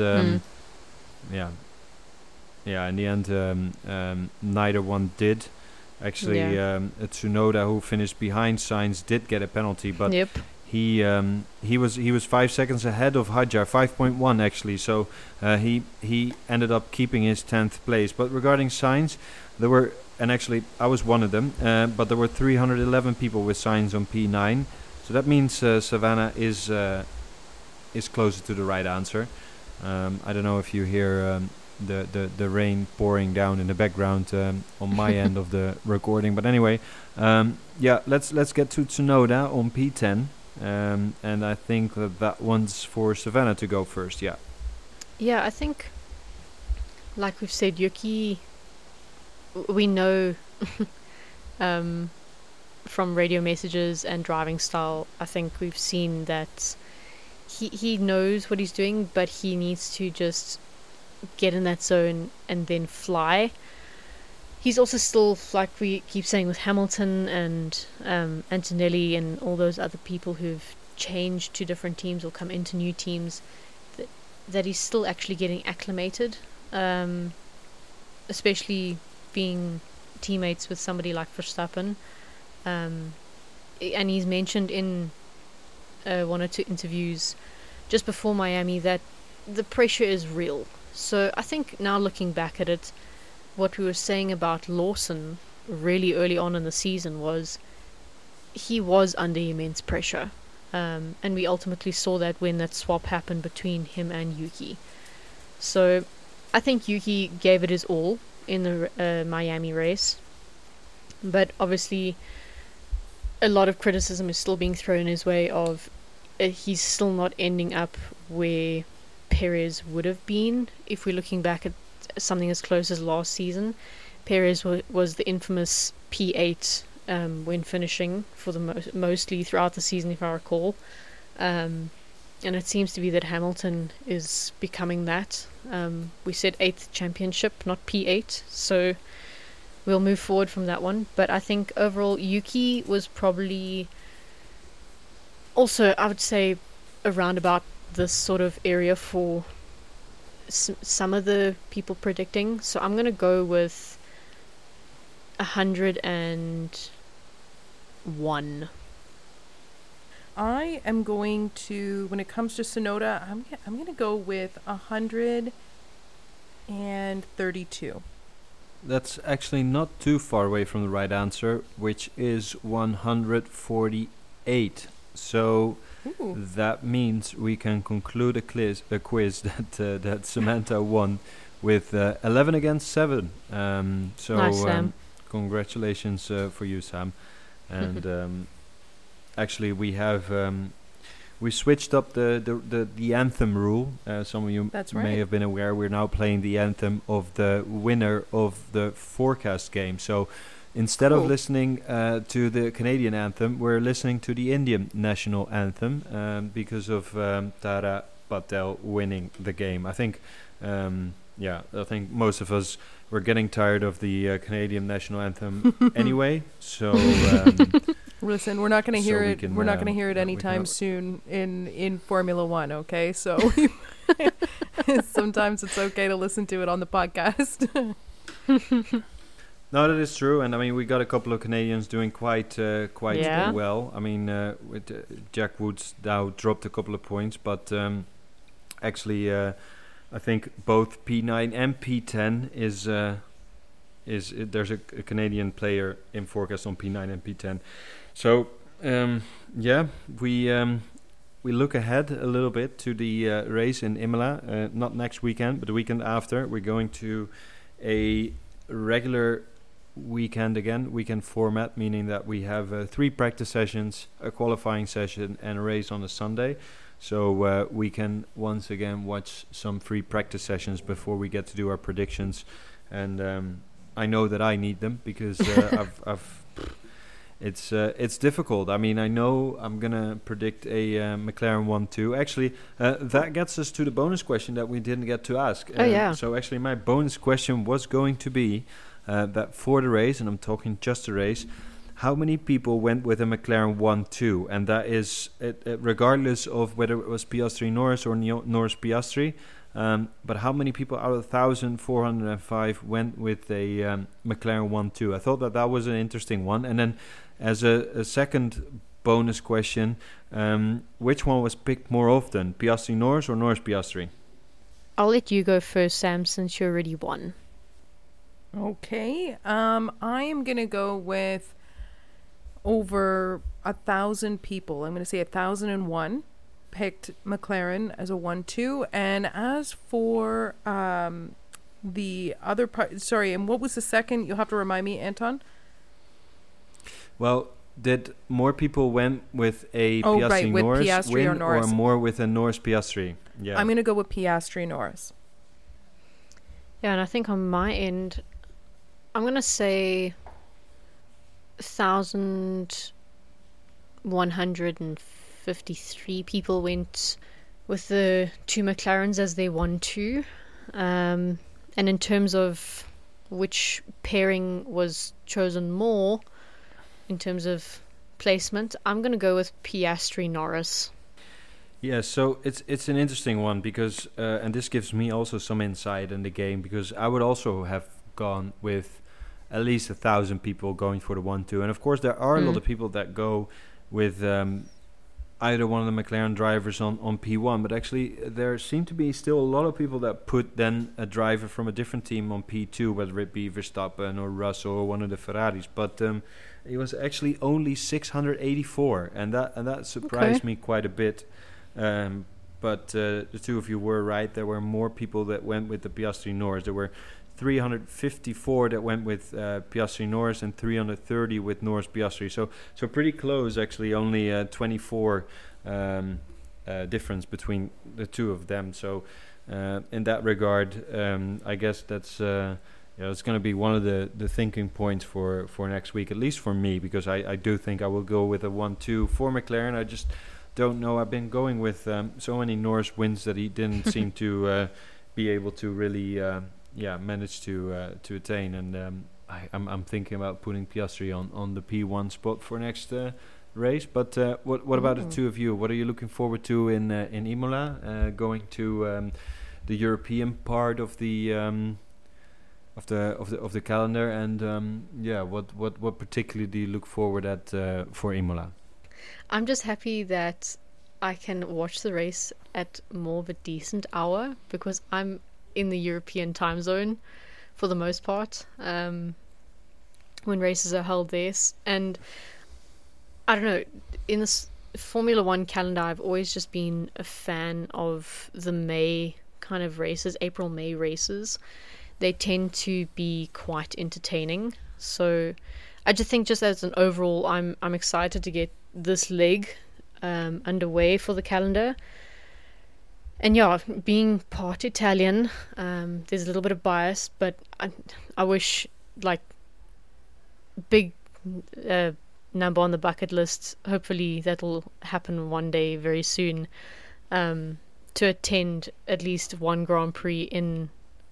neither one did. Actually, Tsunoda, who finished behind Sainz, did get a penalty, but he was 5 seconds ahead of Hadjar, 5.1 actually. So he ended up keeping his 10th place. But regarding Sainz, there were, and actually I was one of them, but there were 311 people with Sainz on P9. So that means Savannah is closer to the right answer. I don't know if you hear the rain pouring down in the background on my end of the recording, but anyway, let's get to Tsunoda on P10, and I think that one's for Savannah to go first. I think, like we've said, Yuki, we know from radio messages and driving style, I think we've seen that he knows what he's doing, but he needs to just get in that zone and then fly. He's also still, like we keep saying with Hamilton and Antonelli and all those other people who've changed to different teams or come into new teams, that he's still actually getting acclimated, especially being teammates with somebody like Verstappen. And he's mentioned in one or two interviews just before Miami that the pressure is real. So I think now looking back at it, what we were saying about Lawson really early on in the season was he was under immense pressure. And we ultimately saw that when that swap happened between him and Yuki. So I think Yuki gave it his all in the Miami race. But obviously a lot of criticism is still being thrown his way of he's still not ending up where Perez would have been. If we're looking back at something as close as last season, Perez was the infamous P8 when finishing for the mostly throughout the season, if I recall, and it seems to be that Hamilton is becoming that. We said 8th championship, not P8, so we'll move forward from that one. But I think overall Yuki was probably also, I would say, around about this sort of area for some of the people predicting. So I'm going to go with 101. I am going to, when it comes to Tsunoda, I'm going to go with 132. That's actually not too far away from the right answer, which is 148. So that means we can conclude a quiz that Samantha won with 11 against 7. So nice, Sam. Congratulations for you, Sam. And actually, we have we switched up the anthem rule. Some of you may have been aware. We're now playing the anthem of the winner of the forecast game. So instead of Cool. listening to the Canadian anthem, we're listening to the Indian national anthem because of Tara Patel winning the game. I think, I think most of us were getting tired of the Canadian national anthem anyway. So Listen, we're not going to hear we it. can, We're not going to hear it we anytime can- soon in Formula One. Okay, so sometimes it's okay to listen to it on the podcast. No, that is true, and I mean we got a couple of Canadians doing quite Yeah. well. I mean, with Jack Woods now dropped a couple of points, but actually, I think both P9 and P10 is there's a Canadian player in forecast on P9 and P10. So we look ahead a little bit to the race in Imola, not next weekend, but the weekend after. We're going to a regular weekend format, meaning that we have 3 practice sessions, a qualifying session, and a race on a Sunday. So we can once again watch some free practice sessions before we get to do our predictions. And I know that I need them because it's difficult. I mean, I know I'm gonna predict a McLaren 1-2. Actually, that gets us to the bonus question that we didn't get to ask. Oh, yeah. So actually, my bonus question was going to be that for the race, and I'm talking just the race, how many people went with a McLaren 1-2? And that is regardless of whether it was Piastri Norris or Norris Piastri. But how many people out of 1,405 went with a McLaren 1-2? I thought that was an interesting one. And then as a second bonus question, which one was picked more often, Piastri Norris or Norris Piastri? I'll let you go first, Sam, since you already won. Okay. I am gonna go with over 1,000 people. I'm gonna say 1,001 picked McLaren as a 1-2. And as for the other part, sorry, and what was the second? You'll have to remind me, Anton. Well, did more people went with a Oh, Piastri right, with Norris Piastri win or Norris. more with a Norris Piastri? Yeah. I'm gonna go with Piastri Norris. Yeah, and I think on my end, I'm going to say 1,153 people went with the 2 McLarens as their 1-2. And in terms of which pairing was chosen more in terms of placement, I'm going to go with Piastri Norris. Yeah, so it's an interesting one because, and this gives me also some insight in the game, because I would also have gone with at least 1,000 people going for the 1-2, and of course there are a lot of people that go with either one of the McLaren drivers on P1, but actually there seem to be still a lot of people that put then a driver from a different team on P2, whether it be Verstappen or Russell or one of the Ferraris, but it was actually only 684, and that surprised me quite a bit. But the two of you were right. There were more people that went with the Piastri Norris. There were 354 that went with Piastri Norris and 330 with Norris Piastri. So pretty close, actually. Only 24 difference between the two of them. So in that regard, I guess that's it's going to be one of the thinking points for next week, at least for me, because I do think I will go with a 1-2 for McLaren. I just don't know. I've been going with so many Norris wins that he didn't seem to be able to really manage to attain, and I'm thinking about putting Piastri on the P1 spot for next race. But what about the two of you? What are you looking forward to in Imola? Going to the European part of the calendar, and what particularly do you look forward at for Imola? I'm just happy that I can watch the race at more of a decent hour, because I'm in the European time zone for the most part when races are held there. And I don't know, in this Formula One calendar, I've always just been a fan of the May kind of races, April-May races. They tend to be quite entertaining. So I just think, just as an overall, I'm excited to get this leg underway for the calendar. And yeah, being part Italian, there's a little bit of bias, but I wish, like, big number on the bucket list. Hopefully that'll happen one day very soon, to attend at least one Grand Prix in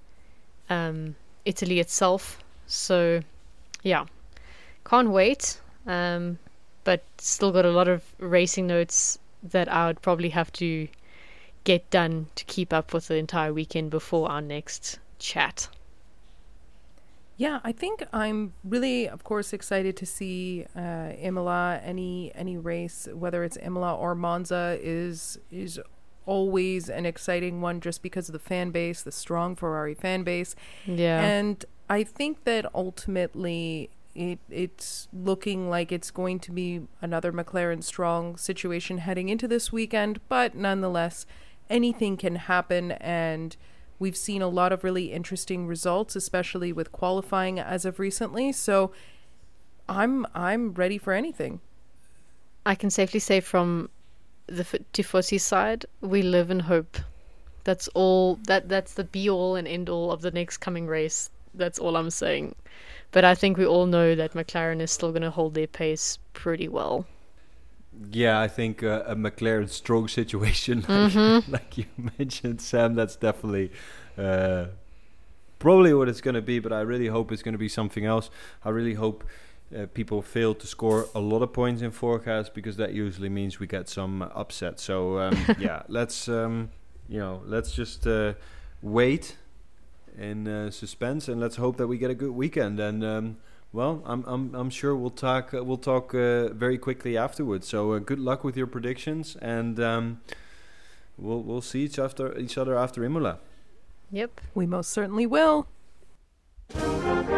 Italy itself. So yeah, can't wait, but still got a lot of racing notes that I would probably have to get done to keep up with the entire weekend before our next chat. Yeah, I think I'm really, of course, excited to see Imola. Any race, whether it's Imola or Monza, is always an exciting one just because of the fan base, the strong Ferrari fan base. Yeah. And I think that ultimately it's looking like it's going to be another McLaren strong situation heading into this weekend, but nonetheless, anything can happen, and we've seen a lot of really interesting results, especially with qualifying as of recently. So I'm ready for anything. I can safely say from the Tifosi side, we live in hope. That's all. That's the be all and end all of the next coming race. That's all I'm saying. But I think we all know that McLaren is still going to hold their pace pretty well. Yeah, I think a McLaren strong situation, like you mentioned, Sam, that's definitely probably what it's going to be, but I really hope it's going to be something else. I really hope people fail to score a lot of points in forecast, because that usually means we get some upset. So, yeah, let's just wait in suspense, and let's hope that we get a good weekend. And well, I'm sure we'll talk very quickly afterwards. So good luck with your predictions, and we'll see each other after Imola. Yep, we most certainly will.